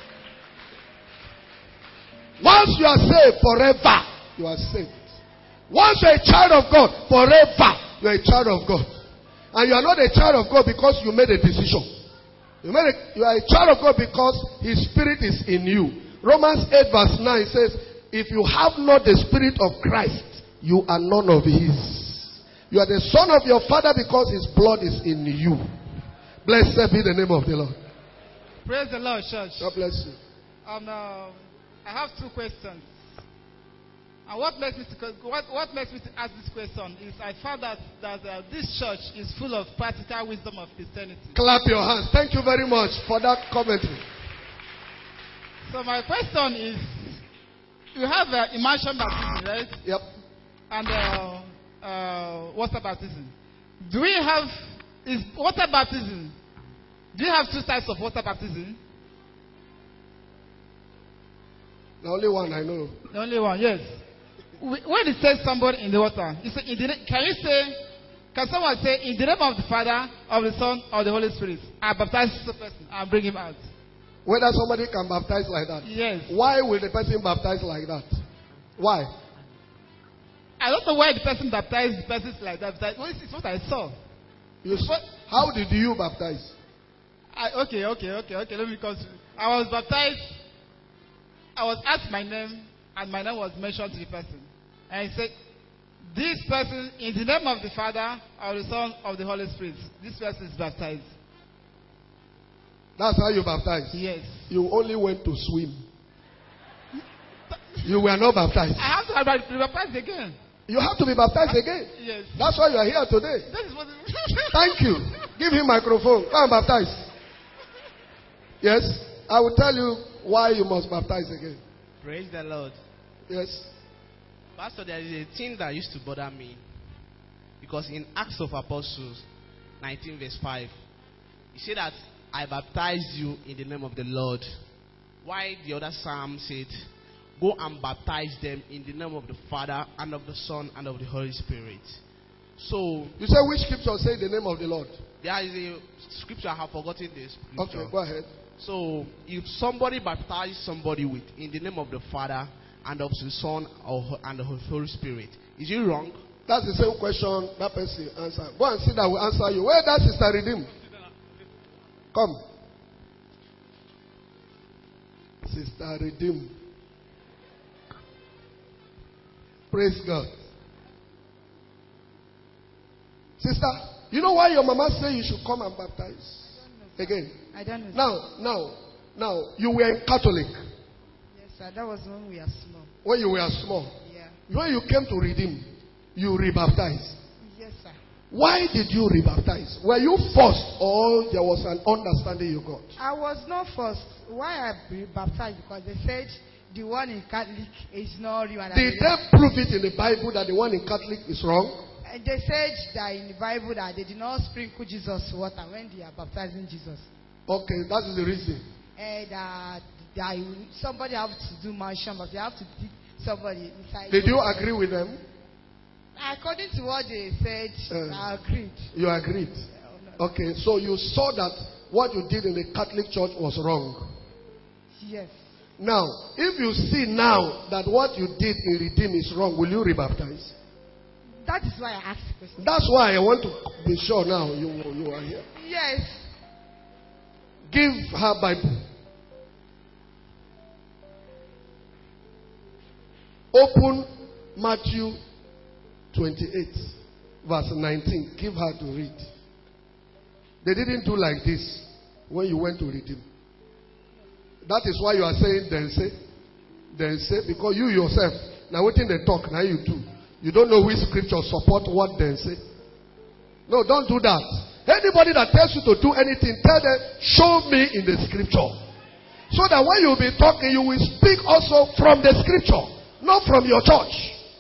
Speaker 1: Once you are saved forever, you are saved. Once you are a child of God, forever, you are a child of God. And you are not a child of God because you made a decision. You, made a, you are a child of God because his spirit is in you. Romans eight verse nine says, if you have not the spirit of Christ, you are none of his. You are the son of your father because his blood is in you. Blessed be the name of the Lord.
Speaker 7: Praise the Lord, church.
Speaker 1: God bless you.
Speaker 7: Um, uh, I have two questions. And what makes me to, what, what makes me to ask this question is I found that, that uh, this church is full of practical wisdom of Christianity.
Speaker 1: Clap your hands. Thank you very much for that commentary.
Speaker 7: So my question is, you have uh, immersion baptism, right?
Speaker 1: Yep.
Speaker 7: And uh, uh, water baptism. Do we have is water baptism. Do you have two types of water baptism?
Speaker 1: The only one I know.
Speaker 7: The only one, yes. When it says somebody in the water, you say, in the, can you say, can someone say, in the name of the Father, of the Son, of the Holy Spirit, I baptize this person and bring him out?
Speaker 1: Whether somebody can baptize like that.
Speaker 7: Yes.
Speaker 1: Why will the person baptize like that? Why?
Speaker 7: I don't know why the person baptized the person like that. But it's what I saw.
Speaker 1: You s- how did you baptize?
Speaker 7: I, okay, okay, okay, okay. Let me come. to- I was baptized. I was asked my name, and my name was mentioned to the person. And he said, "This person, in the name of the Father, of the Son, of the Holy Spirit, this person is baptized."
Speaker 1: That's how you baptize.
Speaker 7: Yes.
Speaker 1: You only went to swim. You were not baptized.
Speaker 7: I have to be baptized again.
Speaker 1: You have to be baptized again.
Speaker 7: Yes.
Speaker 1: That's why you are here today.
Speaker 7: That is what.
Speaker 1: Thank you. Give him microphone. Go and baptize. Yes. I will tell you why you must baptize again.
Speaker 8: Praise the Lord.
Speaker 1: Yes.
Speaker 8: Pastor, there is a thing that used to bother me. Because in Acts of Apostles nineteen verse five, he said that I baptized you in the name of the Lord. Why the other psalm said, go and baptize them in the name of the Father and of the Son and of the Holy Spirit. So,
Speaker 1: You say which scripture say the name of the Lord?
Speaker 8: there is a scripture, I have forgotten this scripture.
Speaker 1: Okay, go ahead.
Speaker 8: So, if somebody baptizes somebody with in the name of the Father and of the Son or, and the Holy Spirit, is it wrong?
Speaker 1: That's the same question that person answer. Go and see that will answer you. Where that sister redeem? Come. Sister redeem. Praise God. Sister, you know why your mama say you should come and baptize? Again.
Speaker 5: I don't know.
Speaker 1: Now, now, now, you were in Catholic
Speaker 5: Yes, sir. That was when we were small.
Speaker 1: when you were small.
Speaker 5: Yeah.
Speaker 1: When you came to redeem, you rebaptized.
Speaker 5: Yes, sir.
Speaker 1: Why did you rebaptize? Were you forced or there was an understanding you got?
Speaker 5: I was not forced. Why I be baptized? Because they said the one in Catholic is not real. And
Speaker 1: Did
Speaker 5: I-
Speaker 1: they prove it in the Bible that the one in Catholic is wrong?
Speaker 5: And they said that in the Bible that they did not sprinkle Jesus water when they are baptizing Jesus.
Speaker 1: Okay, that is the reason.
Speaker 5: And uh, that you- somebody have to do mention, but they have to dig somebody inside.
Speaker 1: Did you agree with them?
Speaker 5: According to what they said,
Speaker 1: Uh.
Speaker 5: I agreed.
Speaker 1: You agreed. Okay, so you saw that what you did in the Catholic Church was wrong.
Speaker 5: Yes.
Speaker 1: Now, if you see now that what you did in Redeem is wrong, will you rebaptize?
Speaker 5: That is why I asked the question.
Speaker 1: That's why I want to be sure now you, you are here.
Speaker 5: Yes.
Speaker 1: Give her Bible. Open Matthew twenty-eight, verse nineteen. Give her to read. They didn't do like this when you went to redeem. That is why you are saying then say. Then say, because you yourself, now waiting they talk, now you do. You don't know which scripture support what then say. No, don't do that. Anybody that tells you to do anything, tell them, show me in the scripture. So that when you will be talking, you will speak also from the scripture, not from your church.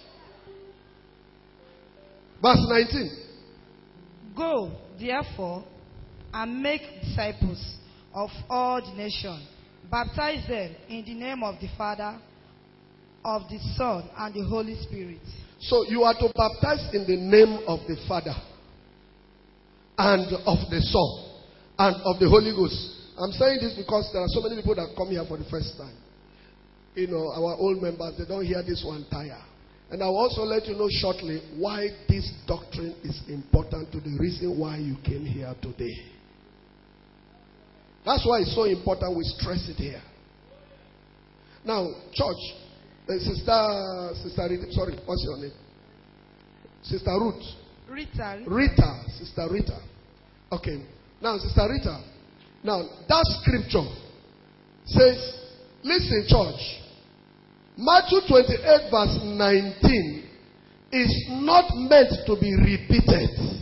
Speaker 1: Verse nineteen.
Speaker 5: Go, therefore, and make disciples of all the nations. Baptize them in the name of the Father, of the Son, and the Holy Spirit.
Speaker 1: So you are to baptize in the name of the Father, and of the Son, and of the Holy Ghost. I'm saying this because there are so many people that come here for the first time. You know, our old members, they don't hear this one tire. And I will also let you know shortly why this doctrine is important to the reason why you came here today. That's why it's so important we stress it here. Now, church, uh, sister, sister, Rita, sorry, what's your name? Sister Ruth.
Speaker 5: Rita. Rita.
Speaker 1: Rita, Sister Rita. Okay. Now, Sister Rita. Now, that scripture says, listen, church. Matthew twenty-eight, verse nineteen is not meant to be repeated.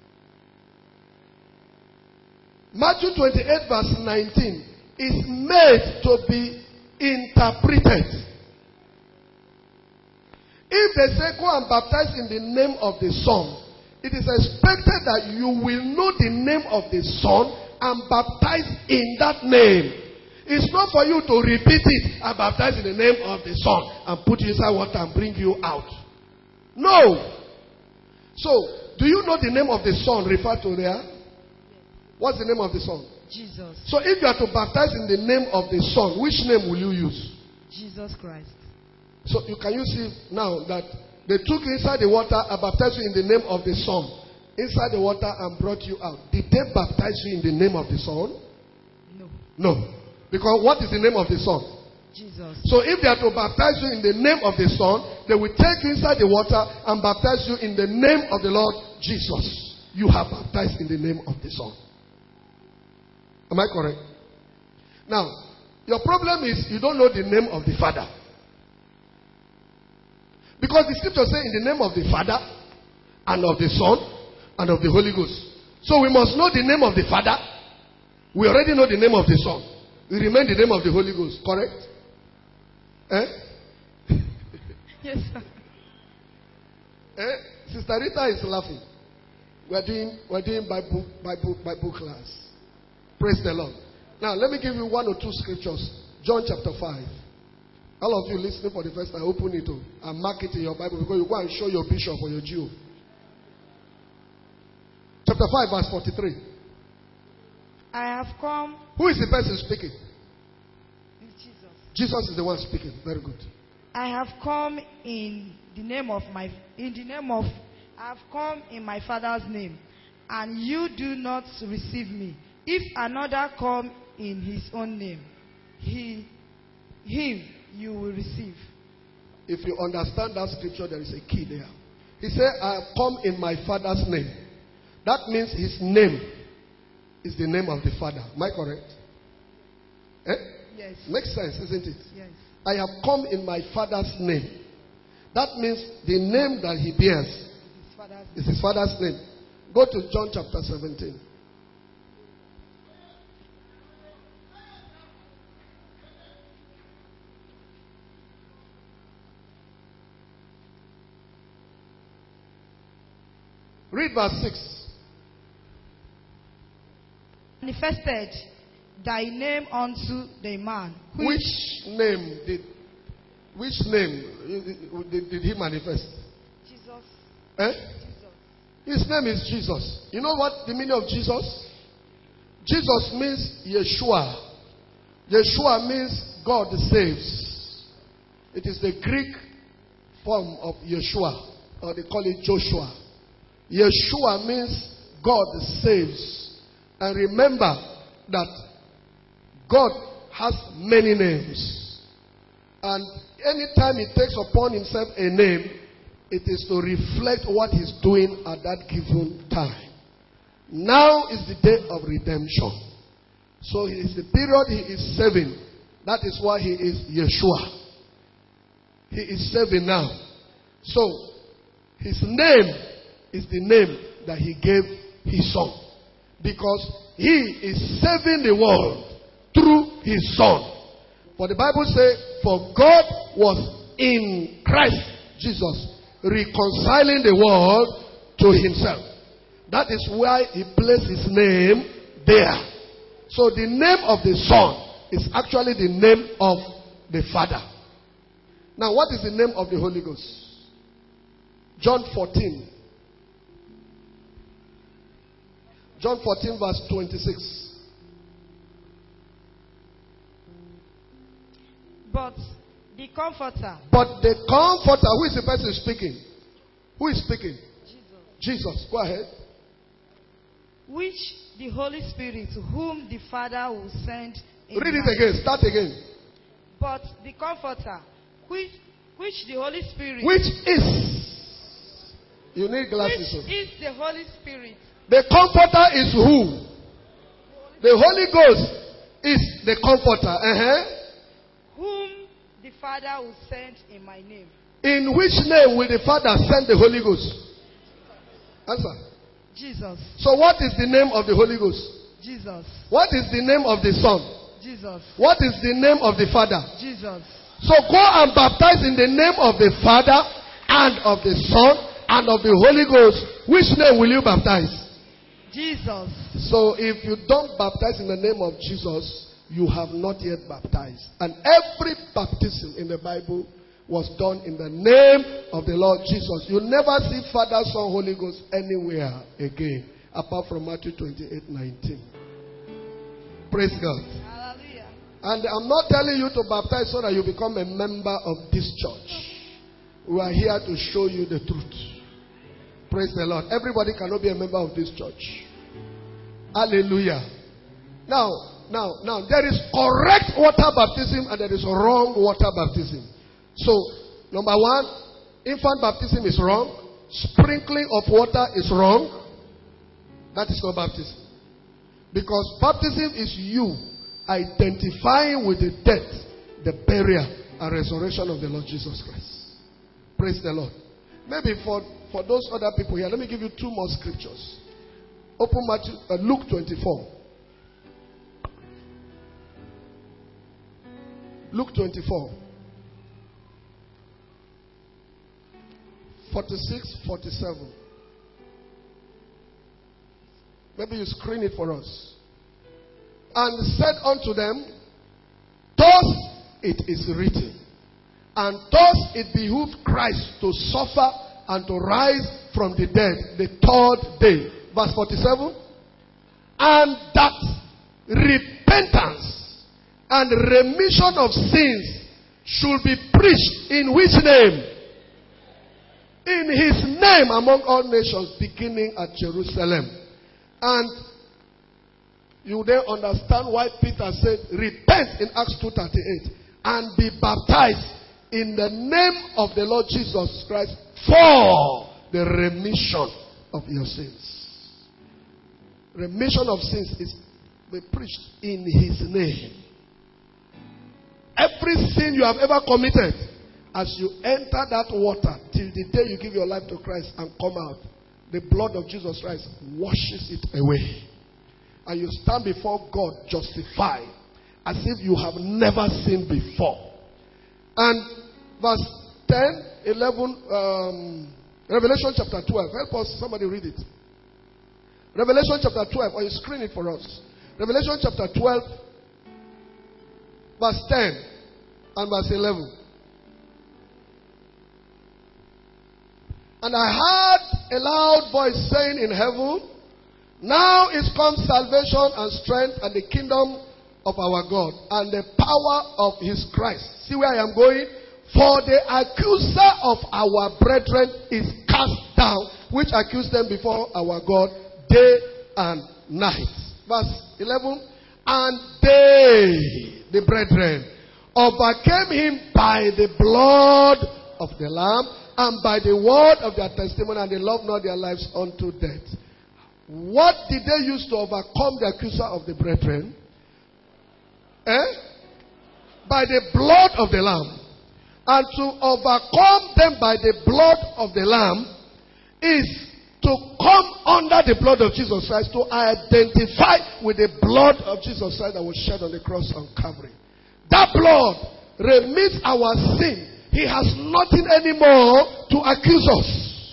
Speaker 1: Matthew twenty-eight, verse nineteen is made to be interpreted. If they say, go and baptize in the name of the Son, it is expected that you will know the name of the Son and baptize in that name. It's not for you to repeat it and baptize in the name of the Son and put you inside water and bring you out. No. So, do you know the name of the Son referred to there? What's the name of the Son?
Speaker 5: Jesus.
Speaker 1: So, if you are to baptize in the name of the Son, which name will you use?
Speaker 5: Jesus Christ.
Speaker 1: So, you can you see now that they took you inside the water and baptized you in the name of the Son, inside the water and brought you out. Did they baptize you in the name of the Son?
Speaker 5: No.
Speaker 1: No. Because what is the name of the Son?
Speaker 5: Jesus.
Speaker 1: So if they are to baptize you in the name of the Son, they will take you inside the water and baptize you in the name of the Lord Jesus. You have baptized in the name of the Son. Am I correct? Now, your problem is you don't know the name of the Father. Because the scripture says in the name of the Father and of the Son and of the Holy Ghost. So we must know the name of the Father. We already know the name of the Son. We remain the name of the Holy Ghost. Correct? Eh?
Speaker 5: Yes, sir.
Speaker 1: Eh? Sister Rita is laughing. We're doing we're doing Bible Bible Bible class. Praise the Lord. Now let me give you one or two scriptures. John chapter five. All of you listening for the first time, open it up and mark it in your Bible because you go and show your bishop or your Jew. Chapter five, verse forty-three.
Speaker 5: I have come.
Speaker 1: Who is the person speaking?
Speaker 5: It's Jesus.
Speaker 1: Jesus is the one speaking. Very good.
Speaker 5: I have come in the name of my in the name of I have come in my Father's name, and you do not receive me. If another come in his own name, he him you will receive.
Speaker 1: If you understand that scripture, there is a key there. He said, I have come in my Father's name. That means his name is the name of the Father. Am I correct? Eh?
Speaker 5: Yes.
Speaker 1: Makes sense, isn't it?
Speaker 5: Yes.
Speaker 1: I have come in my Father's name. That means the name that he bears
Speaker 5: His Father's
Speaker 1: is his Father's name. Go to John chapter seventeen. Read verse six.
Speaker 5: Manifested thy name unto the man. Which,
Speaker 1: Which name did which name did, did he manifest?
Speaker 5: Jesus.
Speaker 1: Eh?
Speaker 5: Jesus.
Speaker 1: His name is Jesus. You know what the meaning of Jesus? Jesus means Yeshua. Yeshua means God saves. It is the Greek form of Yeshua, or they call it Joshua. Yeshua means God saves. And remember that God has many names. And anytime he takes upon himself a name, it is to reflect what he's doing at that given time. Now is the day of redemption. So it is the period he is saving. That is why he is Yeshua. He is saving now. So his name is the name that he gave his son. Because he is saving the world through his son. For the Bible says, for God was in Christ Jesus reconciling the world to himself. That is why he placed his name there. So the name of the Son is actually the name of the Father. Now what is the name of the Holy Ghost? John fourteen. John fourteen verse twenty-six.
Speaker 5: But the Comforter.
Speaker 1: But the Comforter, who is the person speaking? Who is speaking?
Speaker 5: Jesus.
Speaker 1: Jesus. Go ahead.
Speaker 5: Which the Holy Spirit, whom the Father will send. In
Speaker 1: Read it
Speaker 5: my-
Speaker 1: again. Start again.
Speaker 5: But the Comforter, which which the Holy Spirit.
Speaker 1: Which is. You need glasses.
Speaker 5: Which
Speaker 1: on.
Speaker 5: is the Holy Spirit.
Speaker 1: The Comforter is who? The Holy Ghost is the Comforter. Uh-huh.
Speaker 5: Whom the Father will send in my name.
Speaker 1: In which name will the Father send the Holy Ghost? Answer.
Speaker 5: Jesus.
Speaker 1: So what is the name of the Holy Ghost?
Speaker 5: Jesus.
Speaker 1: What is the name of the Son?
Speaker 5: Jesus.
Speaker 1: What is the name of the Father?
Speaker 5: Jesus.
Speaker 1: So go and baptize in the name of the Father and of the Son and of the Holy Ghost which name will you baptize?
Speaker 5: Jesus.
Speaker 1: So if you don't baptize in the name of Jesus, you have not yet baptized. And every baptism in the Bible was done in the name of the Lord Jesus. You never see Father, Son, Holy Ghost anywhere again, apart from Matthew twenty-eight nineteen. Praise God.
Speaker 5: Hallelujah.
Speaker 1: And I'm not telling you to baptize so that you become a member of this church. We are here to show you the truth. Praise the Lord. Everybody cannot be a member of this church. Hallelujah. Now, now, now, there is correct water baptism and there is wrong water baptism. So, number one, infant baptism is wrong. Sprinkling of water is wrong. That is not baptism. Because baptism is you identifying with the death, the burial, and resurrection of the Lord Jesus Christ. Praise the Lord. Maybe for, for those other people here, let me give you two more scriptures. Open Matthew, uh, Luke twenty-four. Luke twenty-four. forty-six, forty-seven. Maybe you screen it for us. And said unto them, thus it is written, and thus it behooved Christ to suffer and to rise from the dead the third day. Verse forty-seven. And that repentance and remission of sins should be preached in which name? In his name among all nations, beginning at Jerusalem. And you then understand why Peter said, repent in Acts two thirty-eight and be baptized in the name of the Lord Jesus Christ for the remission of your sins. Remission of sins is be preached in his name. Every sin you have ever committed, as you enter that water till the day you give your life to Christ and come out, the blood of Jesus Christ washes it away. And you stand before God justified as if you have never sinned before. And verse ten, eleven, um, Revelation chapter twelve. Help us, somebody read it. Revelation chapter twelve, or you screen it for us. Revelation chapter twelve, verse ten and verse eleven. And I heard a loud voice saying in heaven, now is come salvation and strength and the kingdom of our God and the power of his Christ. See where I am going? For the accuser of our brethren is cast down, which accused them before our God day and night. Verse eleven. And they, the brethren, overcame him by the blood of the Lamb and by the word of their testimony, and they loved not their lives unto death. What did they use to overcome the accuser of the brethren? Eh? By the blood of the Lamb. And to overcome them by the blood of the Lamb is to come under the blood of Jesus Christ, to identify with the blood of Jesus Christ that was shed on the cross on Calvary. That blood remits our sin. He has nothing anymore to accuse us.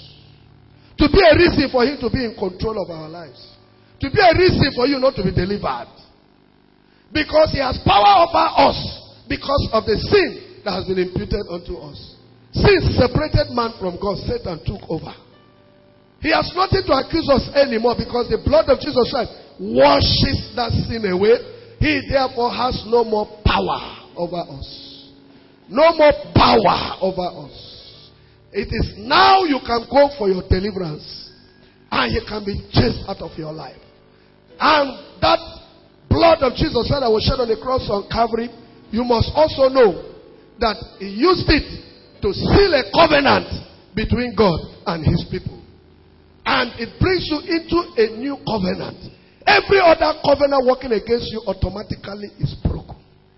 Speaker 1: To be a reason for him to be in control of our lives. To be a reason for you not to be delivered. Because he has power over us because of the sin that has been imputed unto us. Sin separated man from God. Satan took over. He has nothing to accuse us anymore because the blood of Jesus Christ washes that sin away. He therefore has no more power over us. No more power over us. It is now you can go for your deliverance and you can be chased out of your life. And that blood of Jesus that was shed on the cross on Calvary, you must also know that he used it to seal a covenant between God and his people. And it brings you into a new covenant. Every other covenant working against you automatically is broken.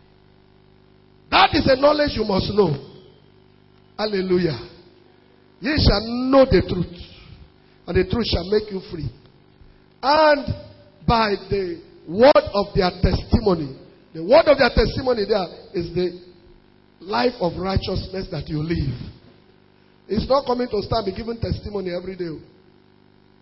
Speaker 1: That is a knowledge you must know. Hallelujah. Ye shall know the truth, and the truth shall make you free. And by the word of their testimony, the word of their testimony there is the life of righteousness that you live. It's not coming to stand be giving testimony every day.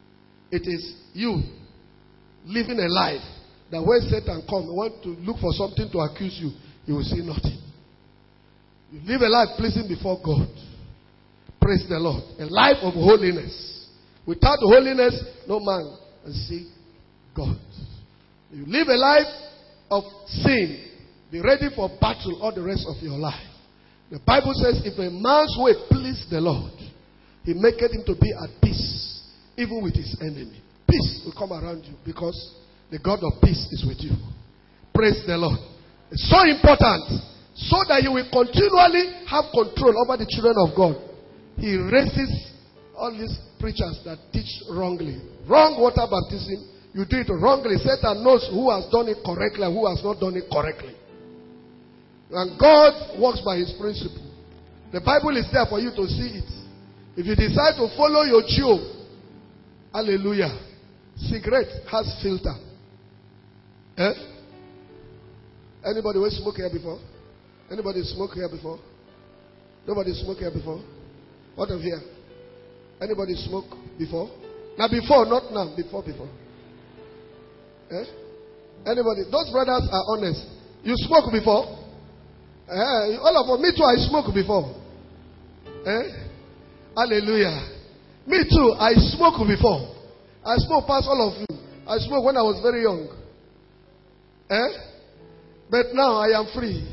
Speaker 1: It is you living a life that when Satan comes, want to look for something to accuse you, he will see nothing. You live a life pleasing before God. Praise the Lord. A life of holiness. Without holiness, no man can see God. You live a life of sin. Be ready for battle all the rest of your life. The Bible says, if a man's way please the Lord, he maketh him to be at peace, even with his enemy. Peace will come around you because the God of peace is with you. Praise the Lord. It's so important so that you will continually have control over the children of God. He raises all these preachers that teach wrongly. Wrong water baptism. You do it wrongly. Satan knows who has done it correctly and who has not done it correctly. And God works by his principle. The Bible is there for you to see it. If you decide to follow your Joe, hallelujah, cigarette has filter. Eh? Anybody will smoke here before? Anybody smoke here before? Nobody smoke here before? What of here? Anybody smoke before? Now before, not now. Before, before. Eh? Anybody? Those brothers are honest. You smoke before? Eh? All of us. Me too, I smoke before. Eh? Hallelujah. Me too, I smoke before. I smoke past all of you. I smoked when I was very young. Eh? But now I am free.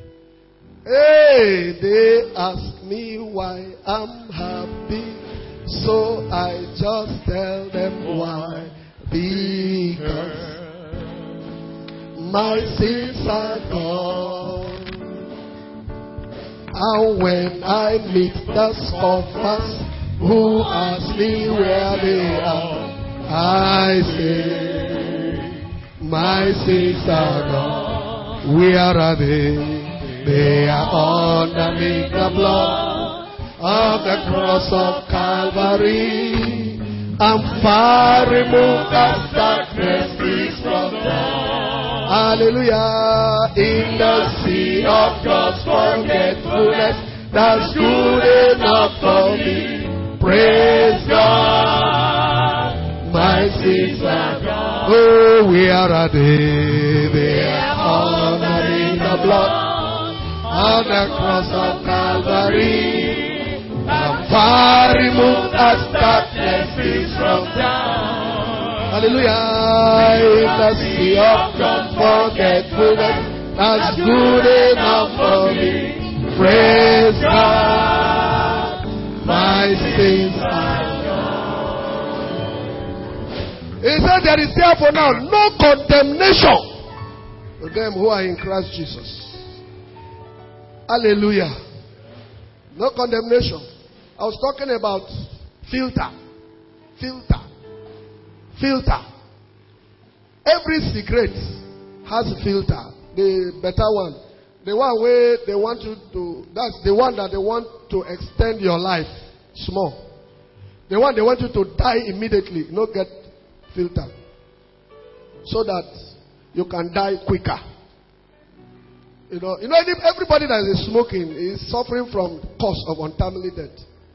Speaker 1: Hey, they ask me why I'm happy. So I just tell them why. Because my sins are gone. And when I meet the scoffers who ask me where they are, I say, my sins are gone. Where are they? They are underneath the blood of the cross of Calvary. I'm far removed as darkness is from them. Hallelujah. In the sea of God's forgetfulness, that's good enough for me. Praise God. My sins are gone. Oh, where are they? They are underneath the blood on the cross of Calvary. I'm far removed as darkness is from down. Hallelujah. In the sea of God's forgetfulness, that's good enough for me. Praise God. My sins are gone. He said there is therefore now no condemnation to them who are in Christ Jesus. Hallelujah. No condemnation. I was talking about filter. Filter. Filter. Every cigarette has a filter. The better one. The one where they want you to, that's the one that they want to extend your life small. The one they want you to die immediately. No get filter. So that you can die quicker. You know, you know, everybody that is smoking is suffering from cause of untimely death.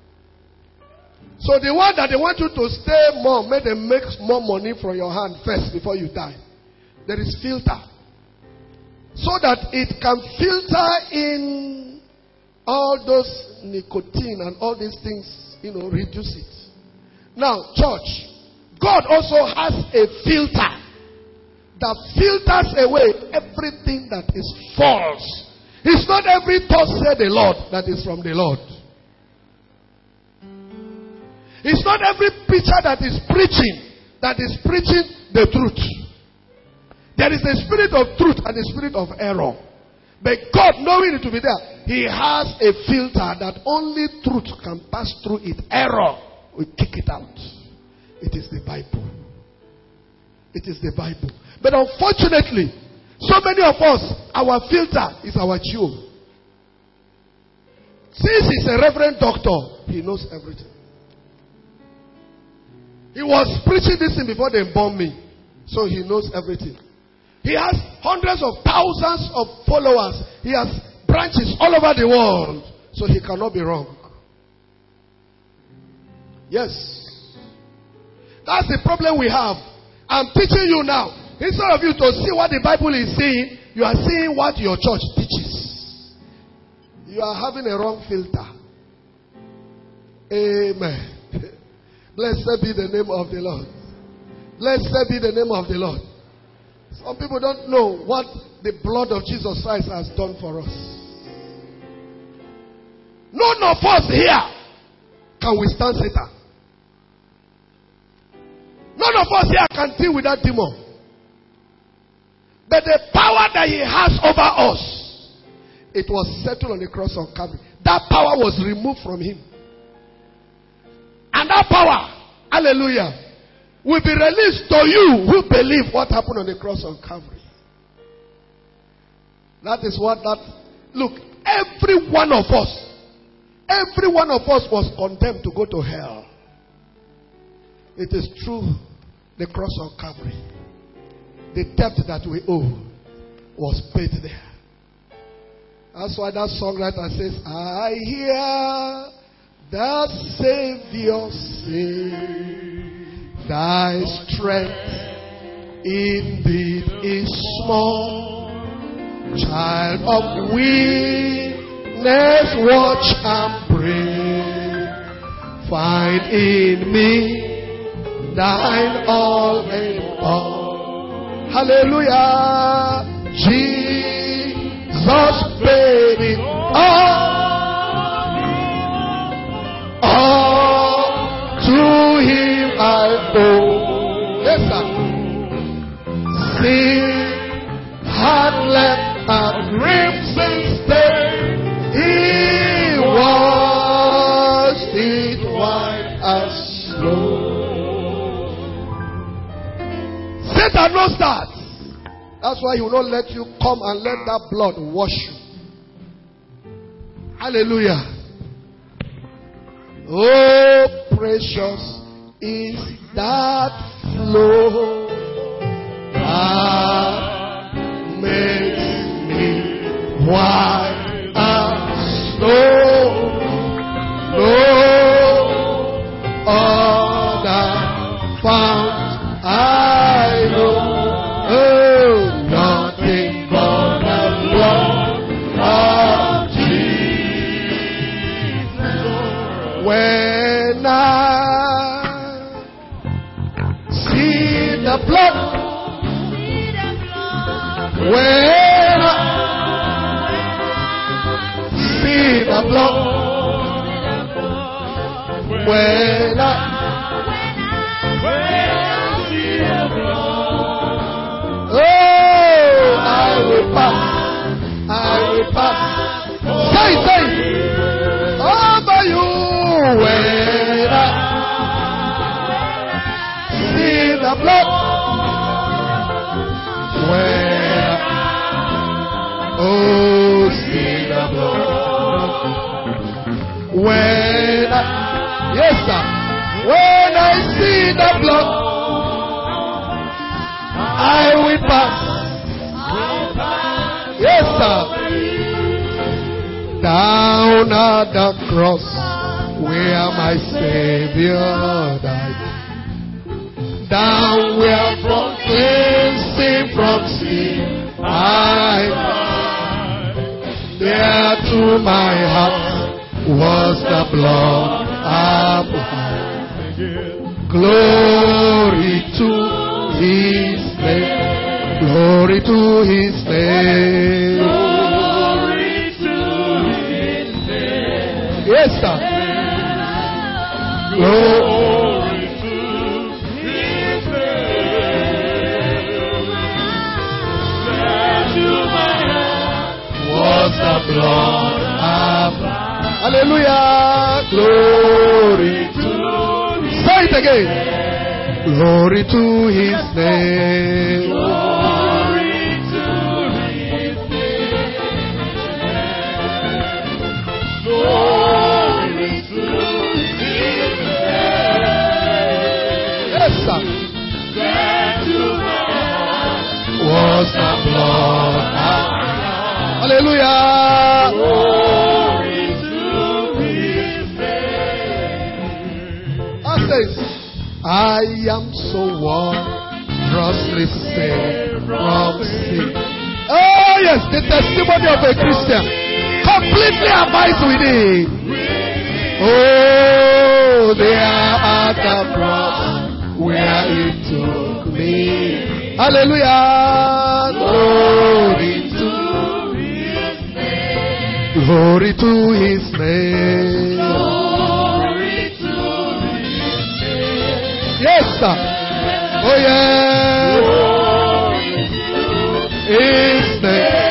Speaker 1: So the one that they want you to stay more, make them make more money from your hand first before you die. There is filter. So that it can filter in all those nicotine and all these things, you know, reduce it. Now, church, God also has a filter that filters away everything that is false. It's not every thought said the Lord that is from the Lord. It's not every preacher that is preaching that is preaching the truth. There is a spirit of truth and a spirit of error. But God, knowing it to be there, He has a filter that only truth can pass through it. Error, we kick it out. It is the Bible. It is the Bible. But unfortunately, so many of us, our filter is our Jew. Since he's a reverend doctor, he knows everything. He was preaching this thing before they bombed me. So he knows everything. He has hundreds of thousands of followers. He has branches all over the world. So he cannot be wrong. Yes. That's the problem we have. I'm teaching you now. Instead of you to see what the Bible is saying, you are seeing what your church teaches. You are having a wrong filter. Amen. Blessed be the name of the Lord. Blessed be the name of the Lord. Some people don't know what the blood of Jesus Christ has done for us. None of us here can withstand Satan. None of us here can deal with that demon. But the power that he has over us, it was settled on the cross of Calvary. That power was removed from him. And that power, hallelujah, will be released to you who believe what happened on the cross of Calvary. That is what that, look, every one of us, every one of us was condemned to go to hell. It is through the cross of Calvary. The debt that we owe was paid there. That's why that songwriter says, I hear the Savior say, thy strength indeed is small. Child of weakness, watch and pray. Find in me thine all in all. Hallelujah. Jesus paid it all. All to him I owe. Yes, sir. Sin had left a crimson stain. He washed it white as snow. Satan knows that. That's why he will not let you come and let that blood wash you. Hallelujah. Oh, precious is that flow that makes me white as snow. No other fount I know. Oh, nothing but the blood of Jesus. When I see the blood, when I see the blood, when I I will pass, I will pass. Say, say, over you when I see the blood. When oh, see the blood. When I, yes, sir. When I see the blood, I will pass. Yes, sir. Down at the cross where my Savior died. Down where from cleansing from sin I died. There to my heart was the blood applied. Glory to His name. Glory to His name. Glory to His name. Yes, sir. Glory to His name. There to my heart was the blood of Hallelujah. Glory to His name. Say it again. Glory to His name. Was the blood. Hallelujah. Glory to His name. I says, I am so wondrously saved from sin. Oh yes, the testimony of a Christian. Completely abides within. Oh, there at the cross where it took me. Hallelujah. Glory to His name. Glory to His name. Glory to His name. Yes, sir. Oh yes. His name.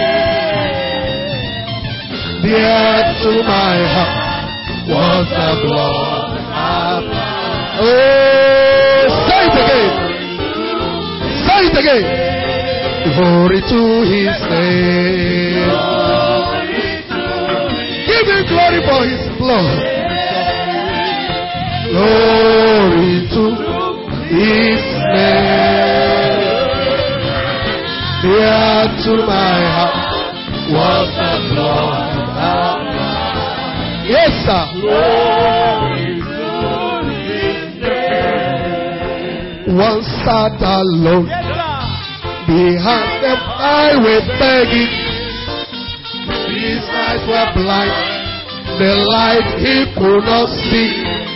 Speaker 1: Dear to my heart was the blood of life. Oh, say it again. Say it again. Glory to His name. Give Him glory for His blood. Glory to His name. Dear to my heart was the blood of life. Yes, sir. Glory to His name. Once sat alone behind the highway begging. His eyes were blind, the light he could not see.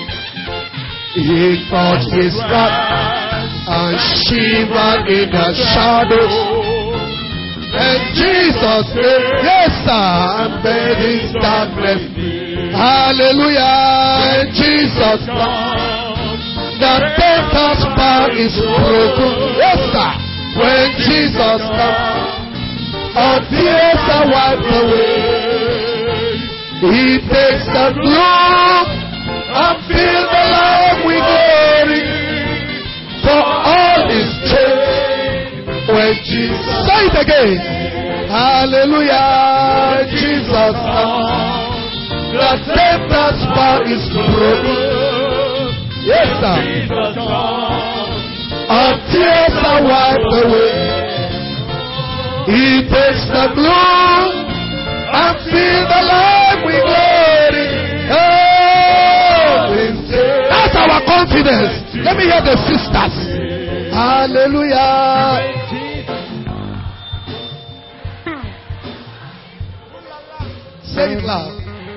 Speaker 1: He caught his wrath and shivered in the shadows. And Jesus said, yes, sir, and bade his darkness. Hallelujah. And Jesus comes. The tempter's power is broken. Yes, sir. When Jesus comes, our tears are wiped away. He takes the gloom and fills the life with glory. For all is changed when Jesus. Say it again. Hallelujah. Jesus comes. The tempter's power is broken. Yes, sir. Our tears are wiped away. He takes the gloom and fills the life with glory. Oh, that's our confidence. Let me hear the sisters. Hallelujah. Say it loud.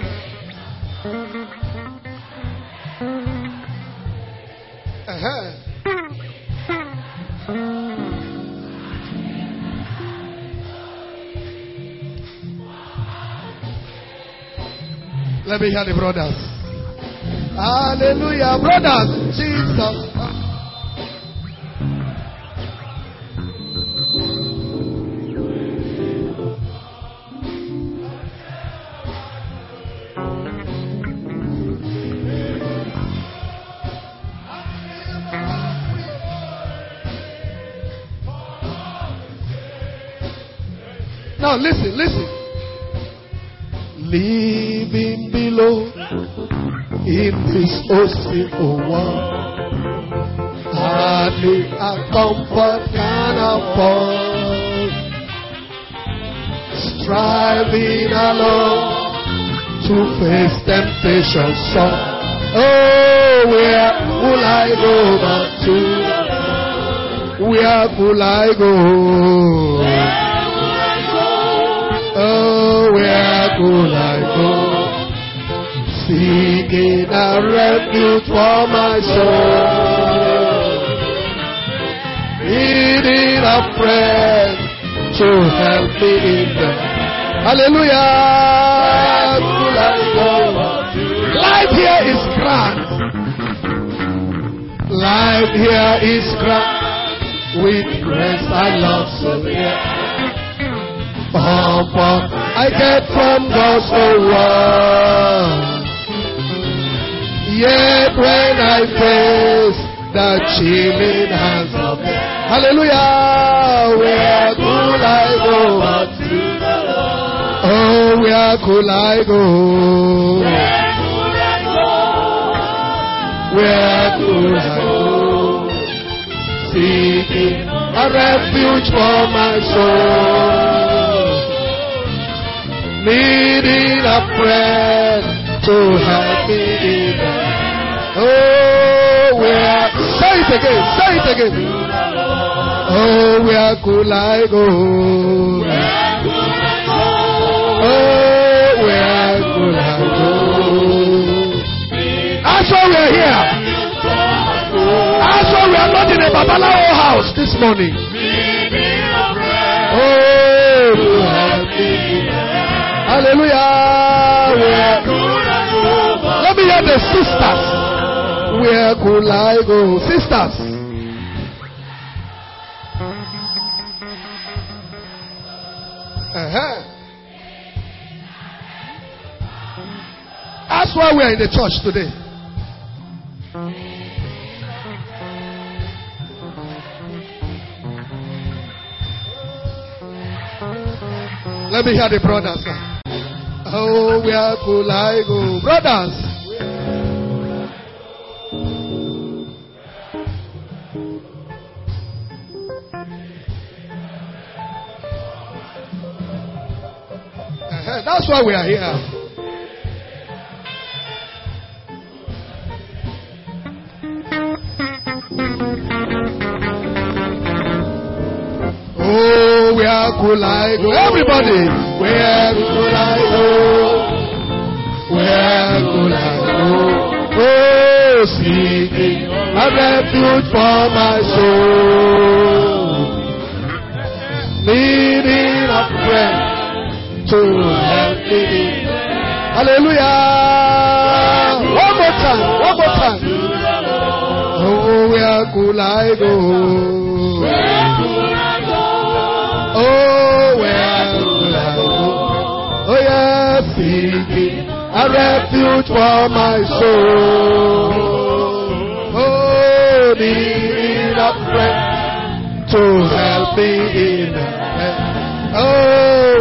Speaker 1: Uh-huh. Let me hear the brothers. Hallelujah. Brothers, Jesus. Now listen, listen. Living below in this ocean of world, hardly a comfort can afford. Striving alone to face temptation, so oh, where will I go but to? Where will I go? Oh, where could I go? Seeking a refuge for my soul. Needing a friend to help me in the hallelujah. Could I go? Life here is grand. Life here is grand. With grace I love so dear. Comfort I get from God's own word. Yet when I face the chilling hands of death, hallelujah, where could I go but to the Lord? Oh, where could I go? Where could I go? Where could I go? Seeking a refuge for my soul. Needing a friend to help me in the oh, where? Say it again. Say it again. Oh, where could I go? Oh, where could I go? That's why we are here. That's why we are not in a Babalawo house this morning. Oh, hallelujah. Where? Let me hear the sisters. Where could I go? Sisters. Uh-huh. That's why we are in the church today. Let me hear the brothers now. Oh, where could I go? Brothers. Uh-huh. That's why we are here. Oh, where could I go? Everybody, where could I go? Where could I go? Oh, seeking a refuge for my soul, needing a friend to help me. Hallelujah! One more time, one more time. Oh, where could I go? Oh, where will I go? Oh, yes, seeking a refuge for my soul. Oh, needing a friend to help me in the end. Oh,